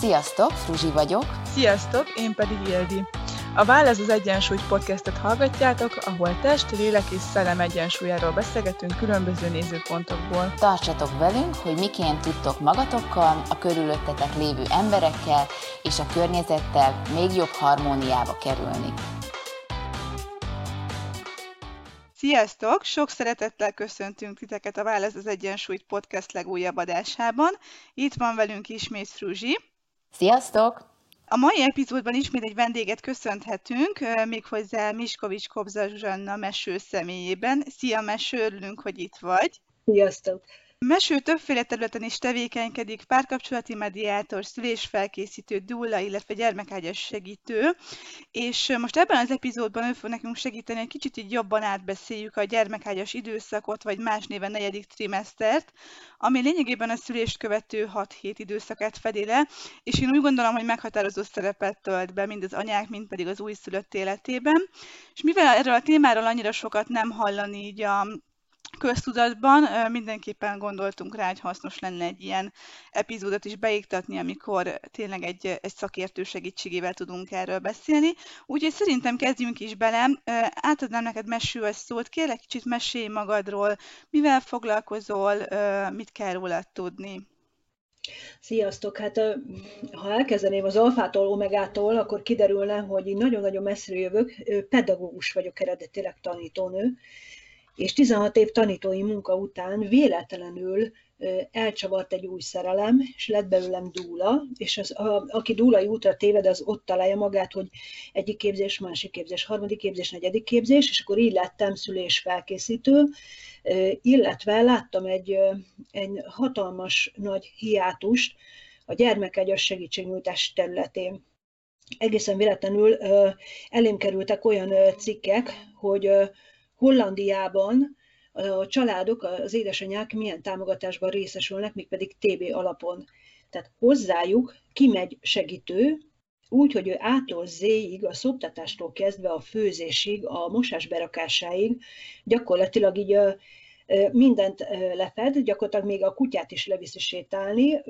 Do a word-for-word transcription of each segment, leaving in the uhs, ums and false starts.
Sziasztok, Fruzsi vagyok. Sziasztok, én pedig Ildi. A Válasz az Egyensúly podcastet hallgatjátok, ahol test, lélek és szellem egyensúlyáról beszélgetünk különböző nézőpontokból. Tartsatok velünk, hogy miként tudtok magatokkal, a körülöttetek lévő emberekkel és a környezettel még jobb harmóniába kerülni. Sziasztok! Sok szeretettel köszöntünk titeket a Válasz az Egyensúly podcast legújabb adásában. Itt van velünk ismét Fruzsi. Sziasztok! A mai epizódban ismét egy vendéget köszönhetünk, méghozzá Miskovics Kobza Zsuzsanna Meső személyében. Szia Meső, örülünk, hogy itt vagy. Sziasztok! Meső többféle területen is tevékenykedik, párkapcsolati mediátor, szülésfelkészítő, dúlla, illetve gyermekágyas segítő, és most ebben az epizódban ő fog nekünk segíteni, hogy kicsit így jobban átbeszéljük a gyermekágyas időszakot, vagy más néven negyedik trimesztert, ami lényegében a szülést követő hat hét időszakát fedi le, és én úgy gondolom, hogy meghatározó szerepet tölt be mind az anyák, mind pedig az újszülött életében. És mivel erről a témáról annyira sokat nem hallani így a köztudatban, mindenképpen gondoltunk rá, hogy hasznos lenne egy ilyen epizódot is beiktatni, amikor tényleg egy, egy szakértő segítségével tudunk erről beszélni. Úgyhogy szerintem kezdjünk is bele. Átadnám neked Meső a szót, kérlek kicsit mesélj magadról, mivel foglalkozol, mit kell rólad tudni. Sziasztok! Hát ha elkezdeném az alfától, omegától, akkor kiderülne, hogy én nagyon-nagyon messziről jövök, pedagógus vagyok eredetileg, tanítónő, és tizenhat év tanítói munka után véletlenül elcsavart egy új szerelem, és lett belőlem dúla, és az, a, aki dúlai útra téved, az ott találja magát, hogy egyik képzés, másik képzés, harmadik képzés, negyedik képzés, és akkor így lettem szülésfelkészítő, illetve láttam egy, egy hatalmas nagy hiátust a gyermekágyas segítségnyújtás területén. Egészen véletlenül elém kerültek olyan cikkek, hogy Hollandiában a családok, az édesanyák milyen támogatásban részesülnek, mégpedig té bé alapon. Tehát hozzájuk kimegy segítő, úgy, hogy ő A-tól Z-ig, a szoptatástól kezdve a főzésig, a mosás berakásáig gyakorlatilag így mindent lefed, gyakorlatilag még a kutyát is leviszi sétálni,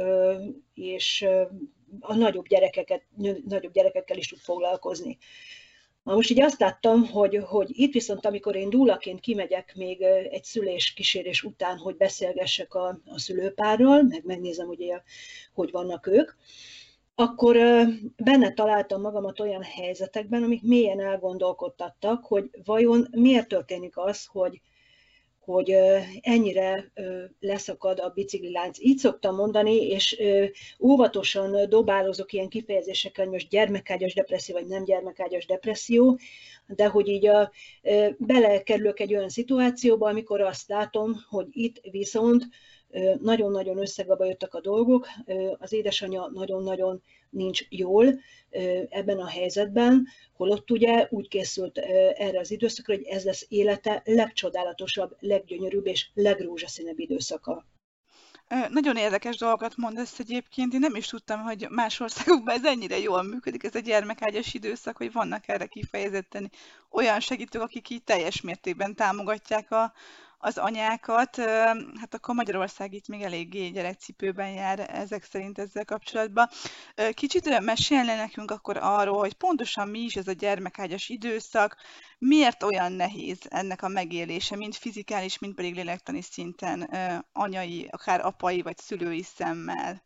és a nagyobb, gyerekeket, nagyobb gyerekekkel is tud foglalkozni. Na most így azt láttam, hogy, hogy itt viszont, amikor én dúlaként kimegyek még egy szülés kísérés után, hogy beszélgessek a, a szülőpárral, meg megnézem, hogy, hogy vannak ők, akkor benne találtam magamat olyan helyzetekben, amik mélyen elgondolkodtattak, hogy vajon miért történik az, hogy, hogy ennyire leszakad a biciklilánc. Így szoktam mondani, és óvatosan dobálozok ilyen kifejezésekkel, hogy most gyermekágyas depresszió, vagy nem gyermekágyas depresszió, de hogy így a, belekerülök egy olyan szituációba, amikor azt látom, hogy itt viszont nagyon-nagyon összegaba jöttek a dolgok, az édesanyja nagyon-nagyon nincs jól ebben a helyzetben, holott ugye úgy készült erre az időszakra, hogy ez lesz élete legcsodálatosabb, leggyönyörűbb és legrózsaszínebb időszaka. Nagyon érdekes dolgokat mondasz egyébként. Én nem is tudtam, hogy más országokban ez ennyire jól működik, ez a gyermekágyas időszak, hogy vannak erre kifejezetten olyan segítők, akik így teljes mértékben támogatják a, az anyákat. Hát akkor Magyarország itt még eléggé gyerekcipőben jár ezek szerint ezzel kapcsolatban. Kicsit mesélne nekünk akkor arról, hogy pontosan mi is ez a gyermekágyas időszak, miért olyan nehéz ennek a megélése, mind fizikális, mind pedig lélektani szinten anyai, akár apai vagy szülői szemmel?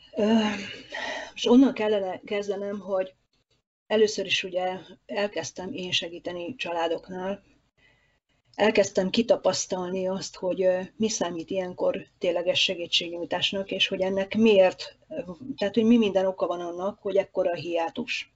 És onnan kellene kezdenem, hogy először is ugye elkezdtem én segíteni családoknál, elkezdtem kitapasztalni azt, hogy mi számít ilyenkor tényleges segítségnyújtásnak, és hogy ennek miért, tehát hogy mi minden oka van annak, hogy ekkora a hiátus.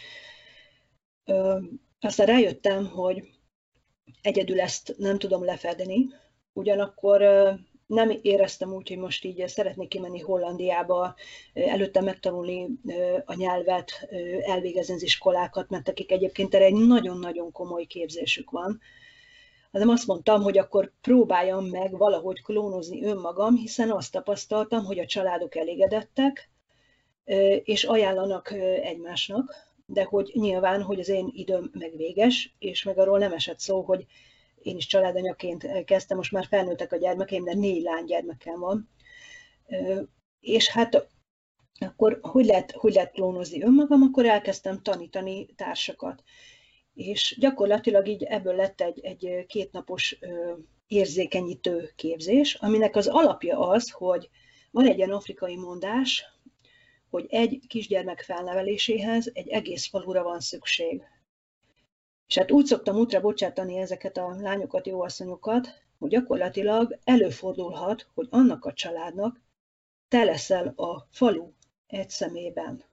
Aztán rájöttem, hogy egyedül ezt nem tudom lefedni, ugyanakkor nem éreztem úgy, hogy most így szeretnék kimenni Hollandiába, előtte megtanulni a nyelvet, elvégezni az iskolákat, mert akik egyébként erre egy nagyon-nagyon komoly képzésük van, hanem azt mondtam, hogy akkor próbáljam meg valahogy klónozni önmagam, hiszen azt tapasztaltam, hogy a családok elégedettek, és ajánlanak egymásnak, de hogy nyilván, hogy az én időm meg véges, és meg arról nem esett szó, hogy én is családanyaként kezdtem, most már felnőttek a gyermekeim, de négy lánygyermekem van. És hát akkor hogy lehet, hogy lehet klónozni önmagam, akkor elkezdtem tanítani társakat. És gyakorlatilag így ebből lett egy, egy kétnapos érzékenyítő képzés, aminek az alapja az, hogy van egy ilyen afrikai mondás, hogy egy kisgyermek felneveléséhez egy egész falura van szükség. És hát úgy szoktam útra bocsátani ezeket a lányokat, jóasszonyokat, hogy gyakorlatilag előfordulhat, hogy annak a családnak te leszel a falu egy szemében.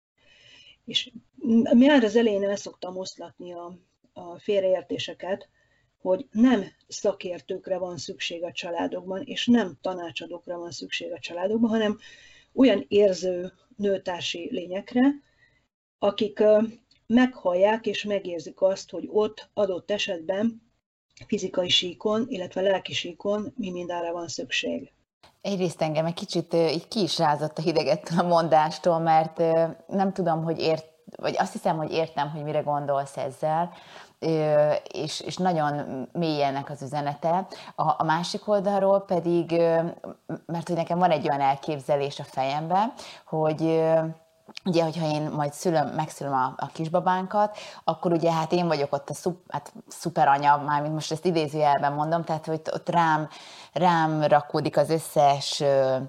És már az elején el szoktam oszlatni a, a félreértéseket, hogy nem szakértőkre van szükség a családokban, és nem tanácsadókra van szükség a családokban, hanem olyan érző nőtársi lényekre, akik meghallják és megérzik azt, hogy ott adott esetben fizikai síkon, illetve lelki síkon mi mindenre van szükség. Egyrészt engem egy kicsit így ki is rázott a hidegettől a mondástól, mert nem tudom, hogy ért, vagy azt hiszem, hogy értem, hogy mire gondolsz ezzel, és, és nagyon mélyenek az üzenete. A, a másik oldalról pedig, mert hogy nekem van egy olyan elképzelés a fejemben, hogy ugye, hogyha én majd szülöm, megszülöm a, a kisbabánkat, akkor ugye hát én vagyok ott a szup, hát szuperanya, mármint most ezt idézőjelben mondom, tehát hogy ott rám, rám rakódik az összes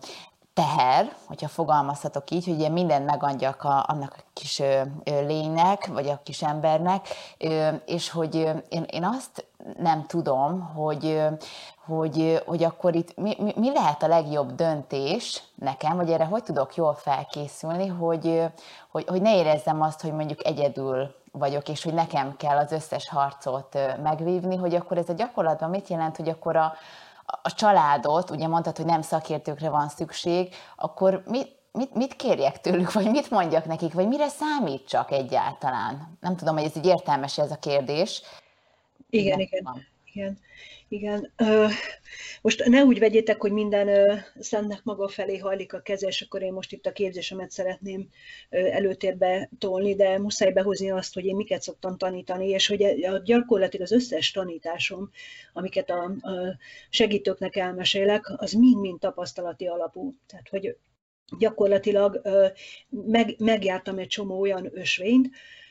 teher, hogyha fogalmazhatok így, hogy ugye mindent megadjak a, annak a kis ö, lénynek, vagy a kis embernek, ö, és hogy én, én azt nem tudom, hogy, hogy, hogy akkor itt mi, mi lehet a legjobb döntés nekem, vagy erre hogy tudok jól felkészülni, hogy, hogy, hogy ne érezzem azt, hogy mondjuk egyedül vagyok, és hogy nekem kell az összes harcot megvívni, hogy akkor ez a gyakorlatban mit jelent, hogy akkor a a családot, ugye mondtad, hogy nem szakértőkre van szükség, akkor mit, mit, mit kérjek tőlük, vagy mit mondjak nekik, vagy mire számítsak egyáltalán? Nem tudom, hogy ez így értelmes ez a kérdés. Igen, igen, igen, igen. igen. Most ne úgy vegyétek, hogy minden szentnek maga felé hajlik a keze, és akkor én most itt a képzésemet szeretném előtérbe tolni, de muszáj behozni azt, hogy én miket szoktam tanítani, és hogy gyakorlatilag az összes tanításom, amiket a segítőknek elmesélek, az mind-mind tapasztalati alapú. Tehát, hogy gyakorlatilag meg, megjártam egy csomó olyan ösvényt,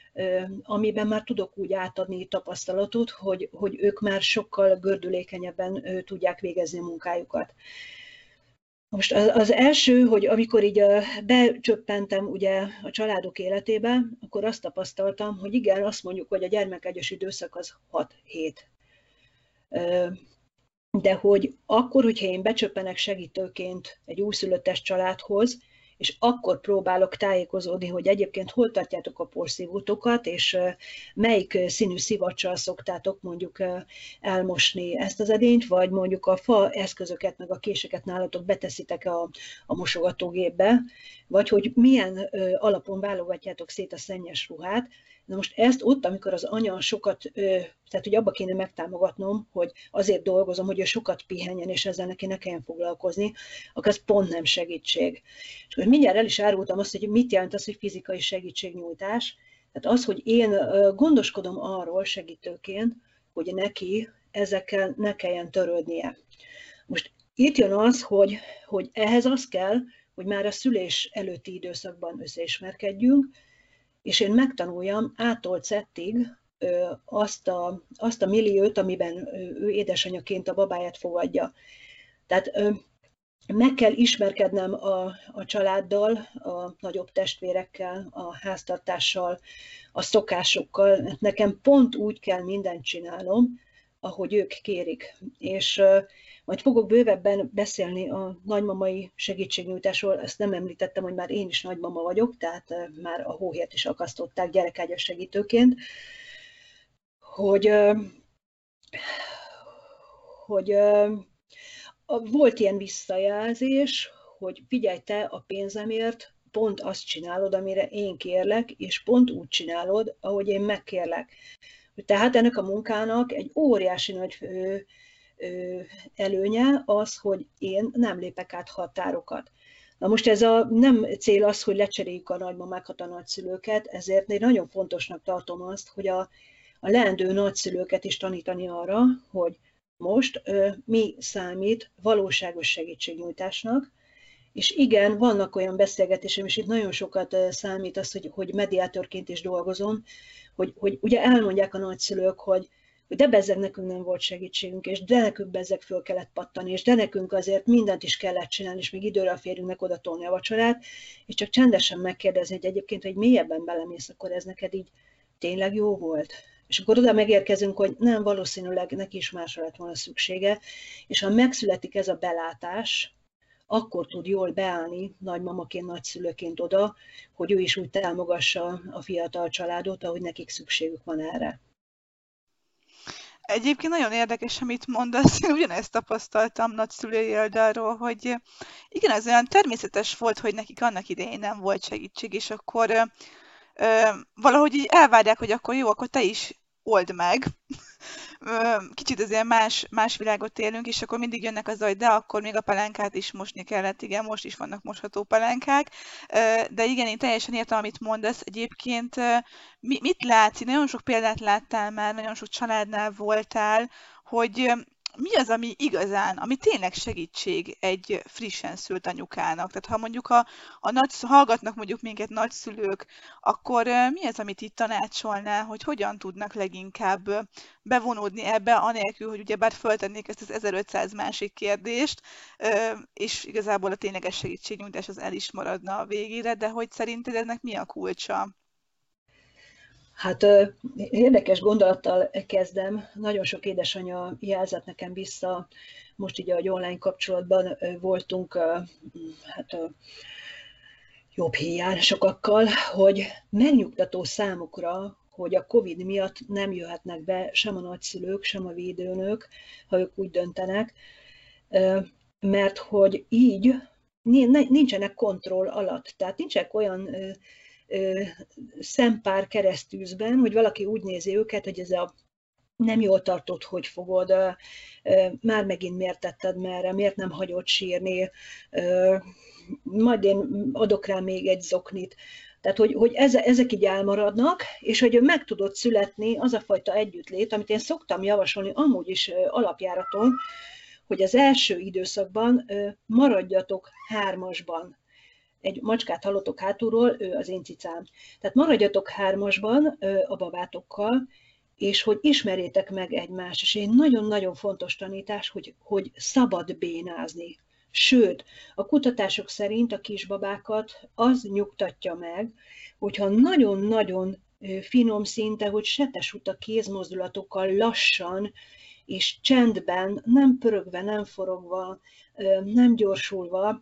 amiben már tudok úgy átadni tapasztalatot, hogy, hogy ők már sokkal gördülékenyebben tudják végezni a munkájukat. Most az, az első, hogy amikor így becsöppentem ugye a családok életébe, akkor azt tapasztaltam, hogy igen, azt mondjuk, hogy a gyermekágyas időszak az hat hét. De hogy akkor, hogyha én becsöppenek segítőként egy újszülöttes családhoz, és akkor próbálok tájékozódni, hogy egyébként hol tartjátok a porszívótokat, és melyik színű szivacsal szoktátok mondjuk elmosni ezt az edényt, vagy mondjuk a fa eszközöket, meg a késeket nálatok beteszitek a, a mosogatógépbe, vagy hogy milyen alapon válogatjátok szét a szennyes ruhát. Na most ezt ott, amikor az anya sokat, tehát hogy abba kéne megtámogatnom, hogy azért dolgozom, hogy ő sokat pihenjen, és ezzel neki ne kelljen foglalkozni, akkor ez pont nem segítség. És akkor mindjárt el is árultam azt, hogy mit jelent az, hogy fizikai segítségnyújtás. Tehát az, hogy én gondoskodom arról segítőként, hogy neki ezekkel ne kelljen törődnie. Most itt jön az, hogy, hogy ehhez az kell, hogy már a szülés előtti időszakban összeismerkedjünk, és én megtanuljam A-tól Z-ig azt a, azt a milliót, amiben ő édesanyaként a babáját fogadja. Tehát meg kell ismerkednem a, a családdal, a nagyobb testvérekkel, a háztartással, a szokásokkal. Nekem pont úgy kell mindent csinálnom, ahogy ők kérik. És majd fogok bővebben beszélni a nagymamai segítségnyújtásról, ezt nem említettem, hogy már én is nagymama vagyok, tehát már a hóhért is akasztották gyerekágyas segítőként, hogy, hogy volt ilyen visszajelzés, hogy figyelj, te a pénzemért pont azt csinálod, amire én kérlek, és pont úgy csinálod, ahogy én megkérlek. Tehát ennek a munkának egy óriási nagy előnye az, hogy én nem lépek át határokat. Na most ez a nem cél az, hogy lecseréljük a nagymamákat, a nagyszülőket, ezért én nagyon fontosnak tartom azt, hogy a, a leendő nagyszülőket is tanítani arra, hogy most ö, mi számít valóságos segítségnyújtásnak, És igen, vannak olyan beszélgetésem, és itt nagyon sokat számít az, hogy, hogy mediátorként is dolgozom, hogy, hogy ugye elmondják a nagyszülők, hogy, hogy de bezzeg nekünk nem volt segítségünk, és de nekünk bezzeg föl kellett pattani, és de nekünk azért mindent is kellett csinálni, és még időre a férjünknek oda tolni a vacsorát, és csak csendesen megkérdezni, hogy egyébként, hogy mélyebben belemész, akkor ez neked így tényleg jó volt? És akkor oda megérkezünk, hogy nem, valószínűleg neki is másra lett volna szüksége, és ha megszületik ez a belátás, akkor tud jól beállni nagymamaként, nagyszülőként oda, hogy ő is úgy támogassa a fiatal családot, ahogy nekik szükségük van erre. Egyébként nagyon érdekes, amit mondasz, én ugyanezt tapasztaltam nagyszülői oldalról, hogy igen, ez olyan természetes volt, hogy nekik annak idején nem volt segítség, és akkor ö, ö, valahogy így elvárják, hogy akkor jó, akkor te is old meg. Kicsit azért más, más világot élünk, és akkor mindig jönnek az, hogy de akkor még a pelenkát is mosni kellett, igen, most is vannak mosható pelenkák, de igen, én teljesen értem, amit mondasz. Egyébként mit látsz? Nagyon sok példát láttál már, nagyon sok családnál voltál, hogy mi az, ami igazán, ami tényleg segítség egy frissen szült anyukának? Tehát ha mondjuk a, a nagy, hallgatnak mondjuk minket nagyszülők, akkor mi az, amit itt tanácsolnál, hogy hogyan tudnak leginkább bevonódni ebbe, anélkül, hogy ugyebár föltennék ezt az ezerötszáz másik kérdést, és igazából a tényleges segítségnyújtás az el is maradna a végére, de hogy szerinted ennek mi a kulcsa? Hát érdekes gondolattal kezdem. Nagyon sok édesanyja jelzett nekem vissza, most így a online kapcsolatban voltunk hát, jobb híján sokakkal, hogy megnyugtató számukra, hogy a Covid miatt nem jöhetnek be sem a nagyszülők, sem a védőnők, ha ők úgy döntenek, mert hogy így nincsenek kontroll alatt. Tehát nincsenek olyan szempár keresztűzben, hogy valaki úgy nézi őket, hogy ez a nem jól tartott, hogy fogod, már megint miért tetted merre, miért nem hagyod sírni, majd én adok rá még egy zoknit. Tehát, hogy, hogy ezek így elmaradnak, és hogy meg tudod születni az a fajta együttlét, amit én szoktam javasolni amúgy is alapjáraton, hogy az első időszakban maradjatok hármasban. Egy macskát hallotok hátulról, ő az én cicám. Tehát maradjatok hármasban a babátokkal, és hogy ismerjétek meg egymást. És egy nagyon-nagyon fontos tanítás, hogy, hogy szabad bénázni. Sőt, a kutatások szerint a kisbabákat az nyugtatja meg, hogyha nagyon-nagyon finom szinte, hogy setesuta kézmozdulatokkal lassan és csendben, nem pörögve, nem forogva, nem gyorsulva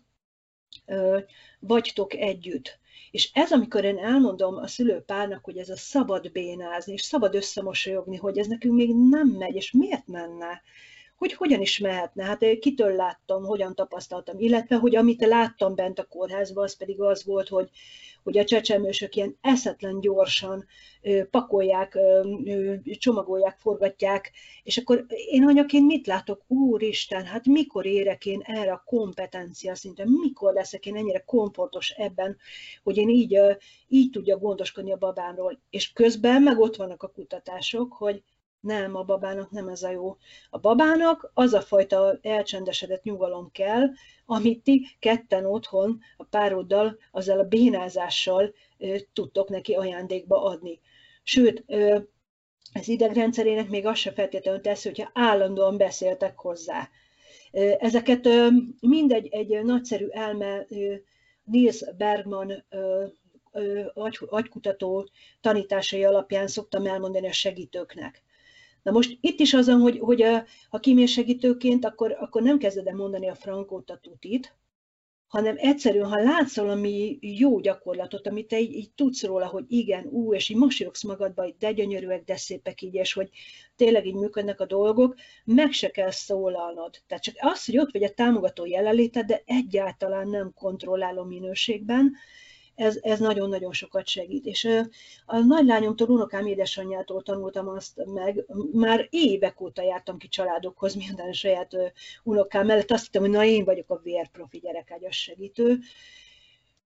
vagytok együtt. És ez, amikor én elmondom a szülőpárnak, hogy ez a szabad bénázni, és szabad összemosolyogni, hogy ez nekünk még nem megy, és miért menne? Hogy hogyan is mehetne? Hát kitől láttam, hogyan tapasztaltam, illetve, hogy amit láttam bent a kórházban, az pedig az volt, hogy, hogy a csecsemősök ilyen eszetlen gyorsan pakolják, csomagolják, forgatják, és akkor én anyaként mit látok? Úristen, hát mikor érek én erre a kompetencia szinten? Mikor leszek én ennyire komfortos ebben, hogy én így, így tudja gondoskodni a babámról? És közben meg ott vannak a kutatások, hogy nem, a babának nem ez a jó. A babának az a fajta elcsendesedett nyugalom kell, amit ti ketten otthon a pároddal, azzal a bénázással tudtok neki ajándékba adni. Sőt, az idegrendszerének még az se feltétlenül teszi, hogyha állandóan beszéltek hozzá. Ezeket mindegy egy nagyszerű elme, Niels Bergman agy, agykutató tanításai alapján szoktam elmondani a segítőknek. Na most itt is azon, hogy, hogy a, ha kimész segítőként, akkor, akkor nem kezded el mondani a frankót, a tutit, hanem egyszerűen, ha látsz valami jó gyakorlatot, amit te így, így tudsz róla, hogy igen, ú, és így mosolyogsz magadba, hogy de gyönyörűek, de szépek így, és hogy tényleg így működnek a dolgok, meg se kell szólalnod. Tehát csak az, hogy ott vagy a támogató jelenléted, de egyáltalán nem kontrolláló minőségben, Ez, ez nagyon-nagyon sokat segít. És a nagylányomtól, unokám édesanyjától tanultam azt meg, már évek óta jártam ki családokhoz, minden saját unokám mellett, azt hittem, hogy na én vagyok a vérprofi gyerekágyas segítő,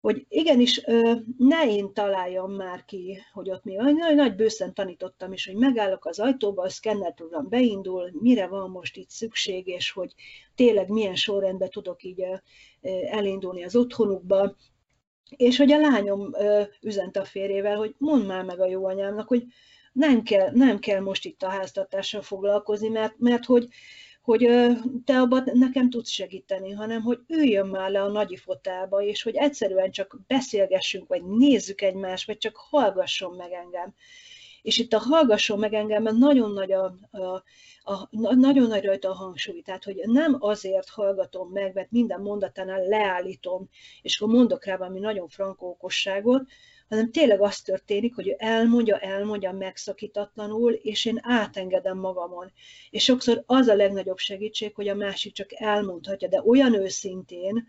hogy igenis ne én találjam már ki, hogy ott mi van. Nagy, nagy bőszen tanítottam is, hogy megállok az ajtóba, a szkenner program beindul, mire van most itt szükség, és hogy tényleg milyen sorrendben tudok így elindulni az otthonukba. És hogy a lányom üzent a férjével, hogy mondd már meg a jó anyámnak, hogy nem kell, nem kell most itt a háztartással foglalkozni, mert, mert hogy, hogy te abban nekem tudsz segíteni, hanem hogy üljön már le a nagyi fotelba, és hogy egyszerűen csak beszélgessünk, vagy nézzük egymást, vagy csak hallgasson meg engem. És itt a hallgasson meg engem, mert nagyon nagy, a, a, a, nagyon nagy rajta a hangsúly. Tehát, hogy nem azért hallgatom meg, mert minden mondatánál leállítom, és akkor mondok rá valami nagyon frankó okosságot, hanem tényleg az történik, hogy ő elmondja, elmondja megszakítatlanul, és én átengedem magamon. És sokszor az a legnagyobb segítség, hogy a másik csak elmondhatja, de olyan őszintén,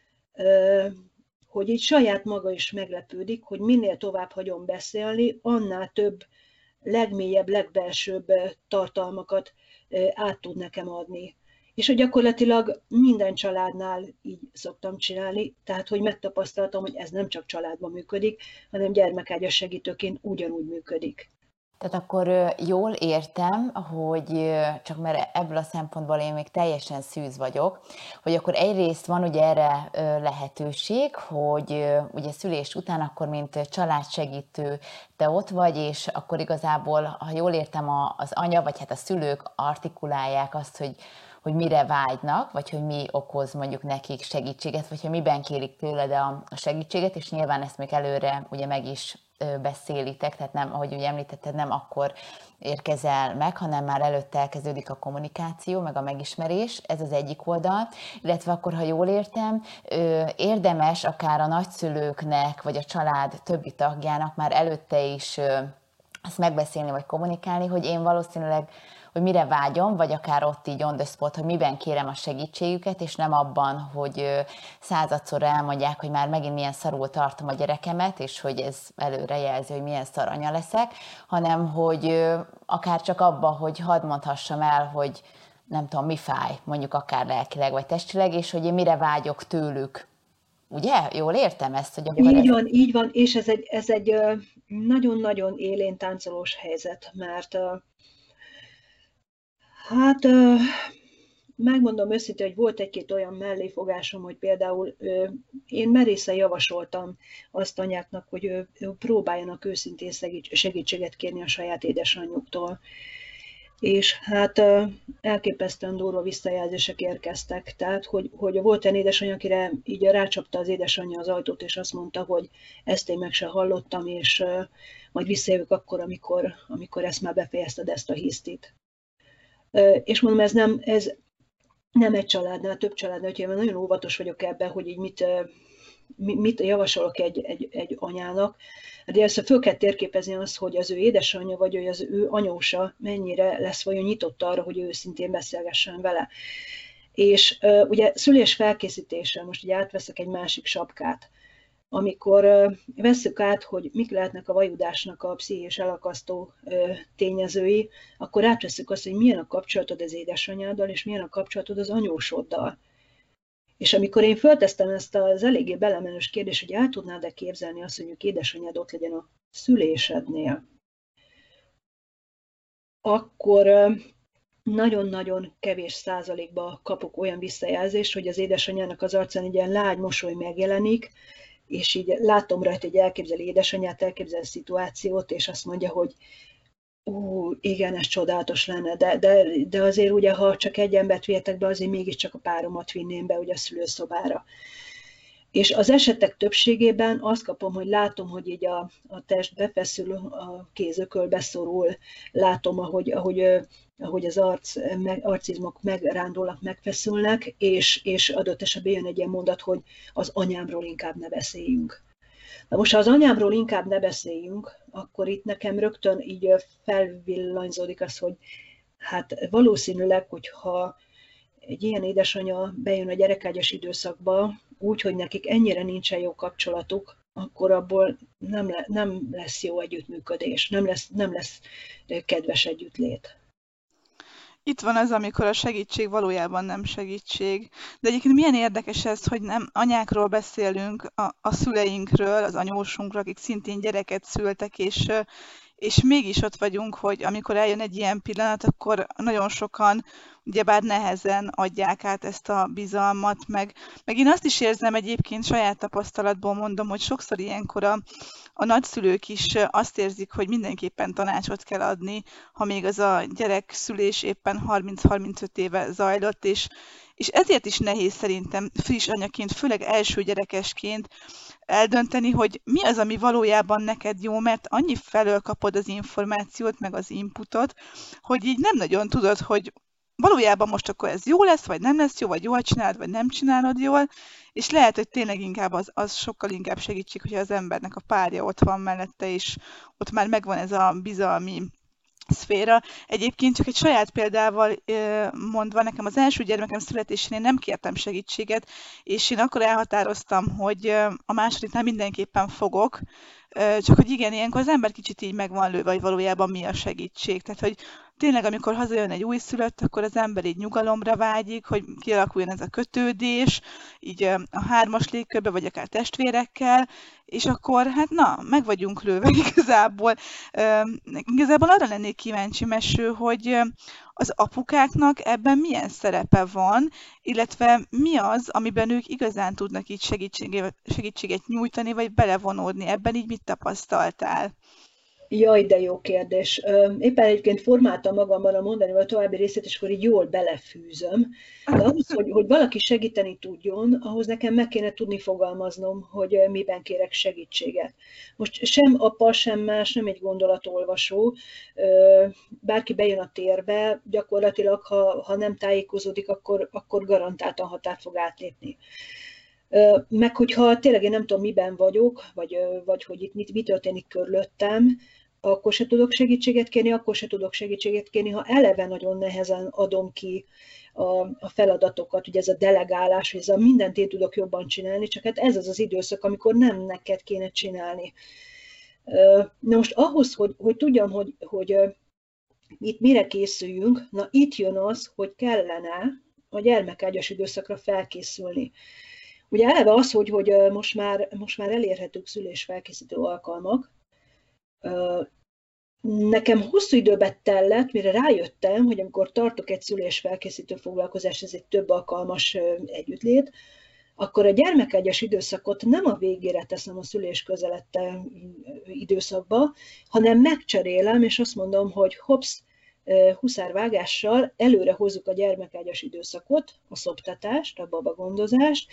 hogy így saját maga is meglepődik, hogy minél tovább hagyom beszélni, annál több, legmélyebb, legbelsőbb tartalmakat át tud nekem adni. És hogy gyakorlatilag minden családnál így szoktam csinálni, tehát hogy megtapasztaltam, hogy ez nem csak családban működik, hanem gyermekágyas segítőként ugyanúgy működik. Tehát akkor jól értem, hogy csak mert ebből a szempontból én még teljesen szűz vagyok, hogy akkor egyrészt van ugye erre lehetőség, hogy ugye szülés után akkor mint családsegítő te ott vagy, és akkor igazából, ha jól értem, az anya, vagy hát a szülők artikulálják azt, hogy hogy mire vágynak, vagy hogy mi okoz mondjuk nekik segítséget, vagy hogy miben kérik tőled a segítséget, és nyilván ezt még előre ugye meg is beszélitek, tehát nem, ahogy ugye említetted, nem akkor érkezel meg, hanem már előtte elkezdődik a kommunikáció, meg a megismerés, ez az egyik oldal, illetve akkor, ha jól értem, érdemes akár a nagyszülőknek, vagy a család többi tagjának már előtte is ezt megbeszélni, vagy kommunikálni, hogy én valószínűleg hogy mire vágyom, vagy akár ott így on the spot, hogy miben kérem a segítségüket, és nem abban, hogy századszor elmondják, hogy már megint milyen szarul tartom a gyerekemet, és hogy ez előre jelzi, hogy milyen szar anya leszek, hanem hogy akár csak abban, hogy hadd mondhassam el, hogy nem tudom, mi fáj, mondjuk akár lelkileg vagy testileg, és hogy én mire vágyok tőlük. Ugye? Jól értem ezt? Hogy így ez... van, így van, és ez egy, ez egy nagyon-nagyon élén táncolós helyzet, mert hát megmondom őszintén, hogy volt egy-két olyan melléfogásom, hogy például én merészen javasoltam azt anyáknak, hogy próbáljanak őszintén segítséget kérni a saját édesanyjuktól. És hát elképesztően durva visszajelzések érkeztek. Tehát, hogy, hogy volt egy édesanyja, akire így rácsapta az édesanyja az ajtót, és azt mondta, hogy ezt én meg se hallottam, és majd visszajövök akkor, amikor, amikor ezt már befejezted, ezt a hisztit. És mondom, ez nem, ez nem egy családnál, több családnál, úgyhogy én nagyon óvatos vagyok ebben, hogy így mit, mit javasolok egy, egy, egy anyának. De először föl kell térképezni azt, hogy az ő édesanyja vagy az ő anyósa mennyire lesz vajon nyitott arra, hogy ő őszintén beszélgessen vele. És ugye szülés felkészítése, most ugye átveszek egy másik sapkát, amikor vesszük át, hogy mik lehetnek a vajudásnak a pszichés elakasztó tényezői, akkor átveszük azt, hogy milyen a kapcsolatod az édesanyáddal, és milyen a kapcsolatod az anyósoddal. És amikor én föltesztem ezt az eléggé belemenős kérdést, hogy el tudnád-e képzelni azt, hogy édesanyád ott legyen a szülésednél, akkor nagyon-nagyon kevés százalékban kapok olyan visszajelzést, hogy az édesanyának az arcán egy ilyen lágy mosoly megjelenik, és így látom rajta, hogy elképzeli édesanyját, elképzel a szituációt, és azt mondja, hogy ú, igen, ez csodálatos lenne, de, de, de azért ugye, ha csak egy embert vihetek be, azért mégiscsak a páromat vinném be ugye a szülőszobára. És az esetek többségében azt kapom, hogy látom, hogy így a, a test befeszül, a kézökölbe szorul, látom, ahogy, ahogy, ahogy az arc, meg, arcizmok megrándulnak, megfeszülnek, és, és adott esetben jön egy ilyen mondat, hogy az anyámról inkább ne beszéljünk. Na most, ha az anyámról inkább ne beszéljünk, akkor itt nekem rögtön így felvillanyzódik az, hogy hát valószínűleg, hogyha egy ilyen édesanya bejön a gyerekágyas időszakba, úgy, hogy nekik ennyire nincsen jó kapcsolatuk, akkor abból nem, le, nem lesz jó együttműködés, nem lesz, nem lesz kedves együttlét. Itt van az, amikor a segítség valójában nem segítség. De egyébként milyen érdekes ez, hogy nem anyákról beszélünk, a, a szüleinkről, az anyósunkról, akik szintén gyereket szültek, és, és mégis ott vagyunk, hogy amikor eljön egy ilyen pillanat, akkor nagyon sokan ugyebár nehezen adják át ezt a bizalmat, meg, meg én azt is érzem egyébként, saját tapasztalatból mondom, hogy sokszor ilyenkor a, a nagyszülők is azt érzik, hogy mindenképpen tanácsot kell adni, ha még az a gyerekszülés éppen harminc-harmincöt éve zajlott, és, és ezért is nehéz szerintem friss anyaként, főleg első gyerekesként eldönteni, hogy mi az, ami valójában neked jó, mert annyi felől kapod az információt, meg az inputot, hogy így nem nagyon tudod, hogy valójában most akkor ez jó lesz, vagy nem lesz jó, vagy jól csinálod, vagy nem csinálod jól, és lehet, hogy tényleg inkább az, az sokkal inkább segítség, hogyha az embernek a párja ott van mellette, és ott már megvan ez a bizalmi szféra. Egyébként csak egy saját példával mondva, nekem az első gyermekem születésén én nem kértem segítséget, és én akkor elhatároztam, hogy a másodiknál mindenképpen fogok, csak hogy igen, ilyenkor az ember kicsit így meg van lőve, hogy valójában mi a segítség. Tehát, hogy tényleg, amikor hazajön egy újszülött, akkor az ember így nyugalomra vágyik, hogy kialakuljon ez a kötődés, így a hármas légkörbe, vagy akár testvérekkel, és akkor, hát na, meg vagyunk lőve igazából. Igazából arra lennék kíváncsi, Meső, hogy az apukáknak ebben milyen szerepe van, illetve mi az, amiben ők igazán tudnak így segítséget, segítséget nyújtani, vagy belevonódni. Ebben így mit tapasztaltál? Jaj, de jó kérdés. Éppen egyébként formáltam magamban a mondani a további részét, és akkor így jól belefűzöm. De ahhoz, hogy, hogy valaki segíteni tudjon, ahhoz nekem meg kéne tudni fogalmaznom, hogy miben kérek segítséget. Most sem apa, sem más, nem egy gondolatolvasó. Bárki bejön a térbe, gyakorlatilag, ha, ha nem tájékozódik, akkor, akkor garantáltan határt fog átlépni. Meg hogyha tényleg én nem tudom, miben vagyok, vagy, vagy hogy itt mit, mi történik körülöttem, akkor se tudok segítséget kérni, akkor se tudok segítséget kérni, ha eleve nagyon nehezen adom ki a, a feladatokat, ugye ez a delegálás, hogy ez a mindent én tudok jobban csinálni, csak hát ez az az időszak, amikor nem neked kéne csinálni. Na most ahhoz, hogy, hogy tudjam, hogy, hogy itt mire készüljünk, na itt jön az, hogy kellene a gyermekágyas időszakra felkészülni. Ugye eleve az, hogy, hogy most, már, most már elérhetők szülésfelkészítő alkalmak. Nekem hosszú időbe tellett, mire rájöttem, hogy amikor tartok egy szülésfelkészítő foglalkozást, ez egy több alkalmas együttlét, akkor a gyermekágyas időszakot nem a végére teszem a szülés közelette időszakba, hanem megcserélem, és azt mondom, hogy hopsz, huszárvágással előre hozzuk a gyermekágyas időszakot, a szoptatást, a babagondozást.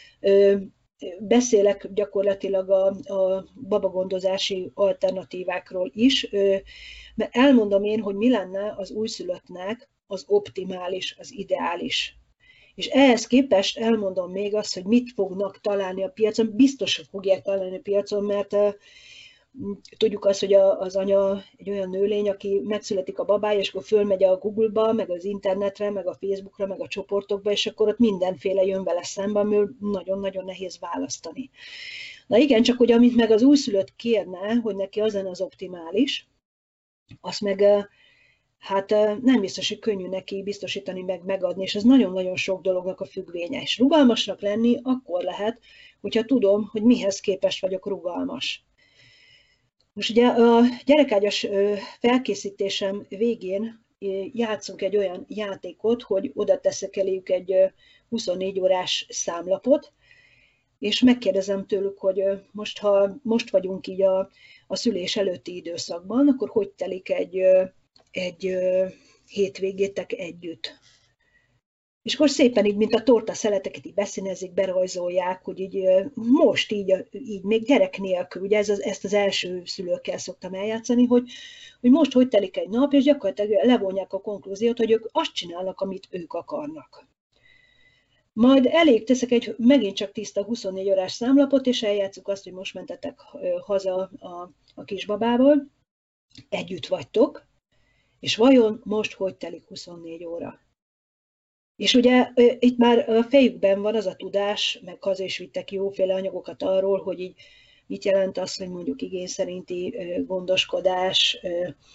Beszélek gyakorlatilag a, a babagondozási alternatívákról is, mert elmondom én, hogy mi lenne az újszülöttnek az optimális, az ideális. És ehhez képest elmondom még azt, hogy mit fognak találni a piacon, biztos, hogy fogják találni a piacon, mert tudjuk azt, hogy az anya egy olyan nőlény, aki megszületik a babája, és akkor fölmegy a Google-ba, meg az internetre, meg a Facebookra, meg a csoportokba, és akkor ott mindenféle jön vele szembe, amiből nagyon-nagyon nehéz választani. Na igen, csak hogy amit meg az újszülött kérne, hogy neki az lenne az optimális, azt meg hát nem biztos, hogy könnyű neki biztosítani, meg megadni, és ez nagyon-nagyon sok dolognak a függvénye. És rugalmasnak lenni akkor lehet, hogyha tudom, hogy mihez képest vagyok rugalmas. Most ugye a gyerekágyas felkészítésem végén játszunk egy olyan játékot, hogy oda teszek eléjük egy huszonnégy órás számlapot, és megkérdezem tőlük, hogy most, ha most vagyunk így a, a szülés előtti időszakban, akkor hogy telik egy, egy hétvégétek együtt. És akkor szépen így, mint a torta szeleteket így beszínezik, berajzolják, hogy így most így, így még gyerek nélkül, ugye ez az, ezt az első szülőkkel szoktam eljátszani, hogy, hogy most hogy telik egy nap, és gyakorlatilag levonják a konklúziót, hogy ők azt csinálnak, amit ők akarnak. Majd elég teszek egy megint csak tiszta huszonnégy órás számlapot, és eljátszuk azt, hogy most mentetek haza a, a kisbabával, együtt vagytok, és vajon most hogy telik huszonnégy óra? És ugye itt már a fejükben van az a tudás, meg haza is vittek jóféle anyagokat arról, hogy így mit jelent az, hogy mondjuk igény szerinti gondoskodás,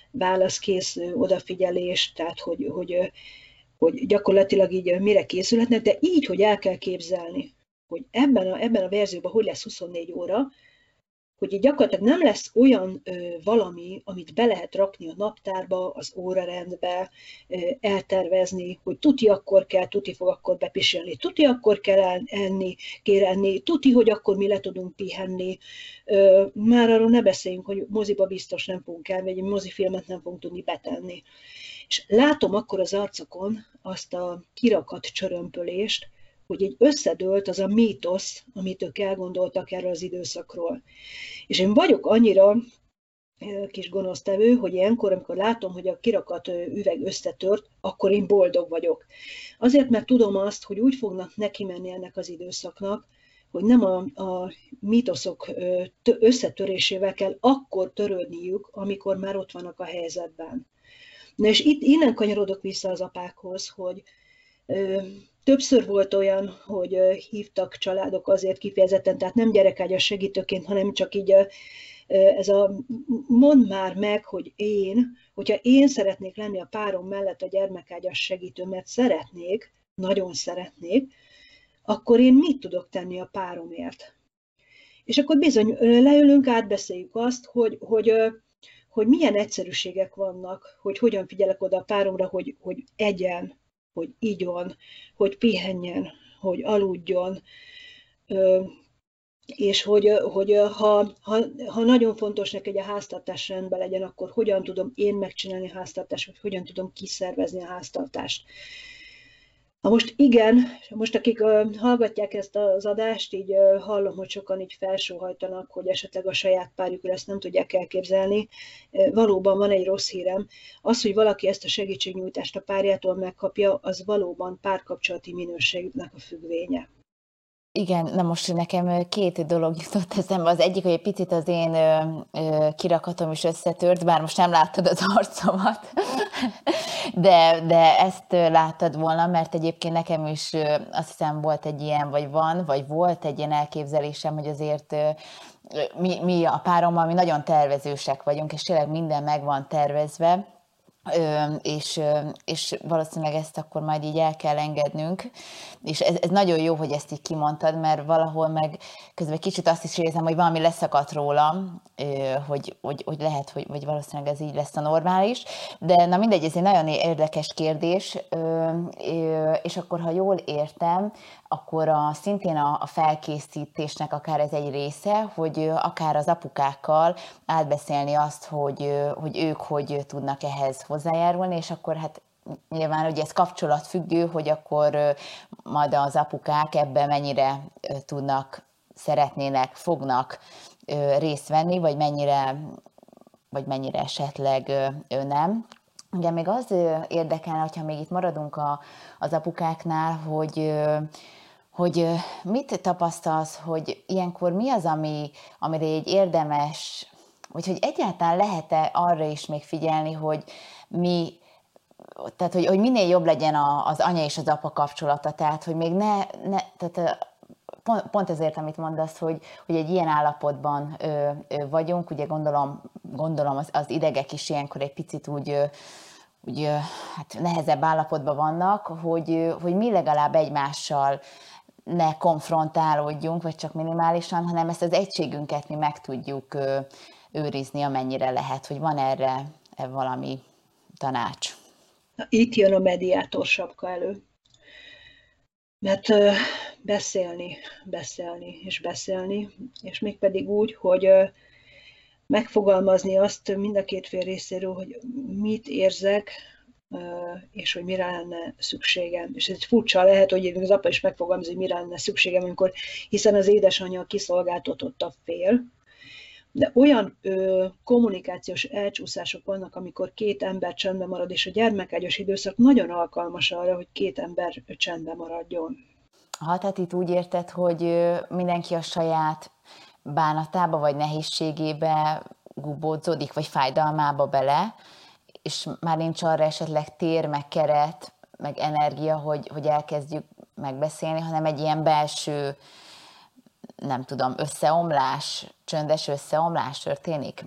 válaszkész odafigyelés, tehát hogy, hogy, hogy gyakorlatilag így mire készülhetnek, de így, hogy el kell képzelni, hogy ebben a, ebben a verzióban hogy lesz huszonnégy óra, hogy így gyakorlatilag nem lesz olyan ö, valami, amit be lehet rakni a naptárba, az órarendbe, ö, eltervezni, hogy tuti akkor kell, tuti fog akkor bepisilni, tuti akkor kell enni, kér enni, tuti, hogy akkor mi le tudunk pihenni. Ö, már arról ne beszéljünk, hogy moziba biztos nem fogunk elmenni, egy mozifilmet nem fogunk tudni betenni. És látom akkor az arcokon azt a kirakat csörömpölést, hogy így összedőlt az a mítosz, amit ők elgondoltak erről az időszakról. És én vagyok annyira kis gonosztevő, hogy ilyenkor, amikor látom, hogy a kirakat üveg összetört, akkor én boldog vagyok. Azért, mert tudom azt, hogy úgy fognak neki menni ennek az időszaknak, hogy nem a, a mítoszok összetörésével kell akkor törődniük, amikor már ott vannak a helyzetben. Na és itt innen kanyarodok vissza az apákhoz, hogy többször volt olyan, hogy hívtak családok azért kifejezetten, tehát nem gyerekágyas segítőként, hanem csak így ez a mondd már meg, hogy én, hogyha én szeretnék lenni a párom mellett a gyermekágyas segítő, mert szeretnék, nagyon szeretnék, akkor én mit tudok tenni a páromért? És akkor bizony leülünk, átbeszéljük azt, hogy, hogy, hogy milyen egyszerűségek vannak, hogy hogyan figyelek oda a páromra, hogy, hogy egyen, hogy igyon, hogy pihenjen, hogy aludjon, és hogy, hogy ha, ha, ha nagyon fontos neki, hogy a háztartás rendben legyen, akkor hogyan tudom én megcsinálni a háztartást, vagy hogyan tudom kiszervezni a háztartást. Na most igen, most akik hallgatják ezt az adást, így hallom, hogy sokan így felsóhajtanak, hogy esetleg a saját párjukra ezt nem tudják elképzelni. Valóban van egy rossz hírem. Az, hogy valaki ezt a segítségnyújtást a párjától megkapja, az valóban párkapcsolati minőségnek a függvénye. Igen, na most nekem két dolog jutott eszembe. Az egyik, hogy egy picit az én ö, ö, kirakatom is összetört, bár most nem láttad az arcomat, de, de ezt láttad volna, mert egyébként nekem is ö, azt hiszem volt egy ilyen, vagy van, vagy volt egy ilyen elképzelésem, hogy azért ö, mi, mi a párommal, mi nagyon tervezősek vagyunk, és tényleg minden meg van tervezve, Ö, és, és valószínűleg ezt akkor majd így el kell engednünk, és ez, ez nagyon jó, hogy ezt így kimondtad, mert valahol meg közben kicsit azt is érzem, hogy valami leszakadt rólam, ö, hogy, hogy, hogy lehet, hogy vagy valószínűleg ez így lesz a normális, de na mindegy, ez egy nagyon érdekes kérdés, ö, ö, és akkor ha jól értem, akkor a, szintén a, a felkészítésnek akár ez egy része, hogy akár az apukákkal átbeszélni azt, hogy, hogy ők hogy tudnak ehhez hozzájárulni, és akkor hát nyilván ugye ez kapcsolatfüggő, hogy akkor majd az apukák ebben mennyire tudnak, szeretnének, fognak részt venni, vagy mennyire, vagy mennyire esetleg nem. Ugye még az érdekelne, hogyha még itt maradunk a, az apukáknál, hogy hogy mit tapasztalsz, hogy ilyenkor mi az, ami, amire így érdemes, vagy hogy egyáltalán lehet-e arra is még figyelni, hogy mi, tehát hogy, hogy minél jobb legyen a, az anya és az apa kapcsolata, tehát hogy még ne, ne tehát pont, pont ezért, amit mondasz, hogy, hogy egy ilyen állapotban ö, ö, vagyunk, ugye gondolom, gondolom az, az idegek is ilyenkor egy picit úgy, ö, úgy ö, hát nehezebb állapotban vannak, hogy, hogy mi legalább egymással ne konfrontálódjunk, vagy csak minimálisan, hanem ezt az egységünket mi meg tudjuk ö, őrizni, amennyire lehet, hogy van erre valami tanács. Itt jön a mediátor sapka elő. Mert ö, beszélni, beszélni és beszélni, és mégpedig úgy, hogy ö, megfogalmazni azt mind a két fél részéről, hogy mit érzek, és hogy mire lenne szükségem. És ez furcsa lehet, hogy az apa is megfogalmazza, hogy mire lenne szükségem, amikor, hiszen az édesanyja kiszolgáltatott a fél. De olyan ö, kommunikációs elcsúszások vannak, amikor két ember csendben marad, és a gyermekágyas időszak nagyon alkalmas arra, hogy két ember csendben maradjon. Ha, tehát itt úgy érted, hogy mindenki a saját bánatába vagy nehézségébe gubódzódik, vagy fájdalmába bele, és már nincs arra esetleg tér, meg keret, meg energia, hogy, hogy elkezdjük megbeszélni, hanem egy ilyen belső, nem tudom, összeomlás, csöndes összeomlás történik?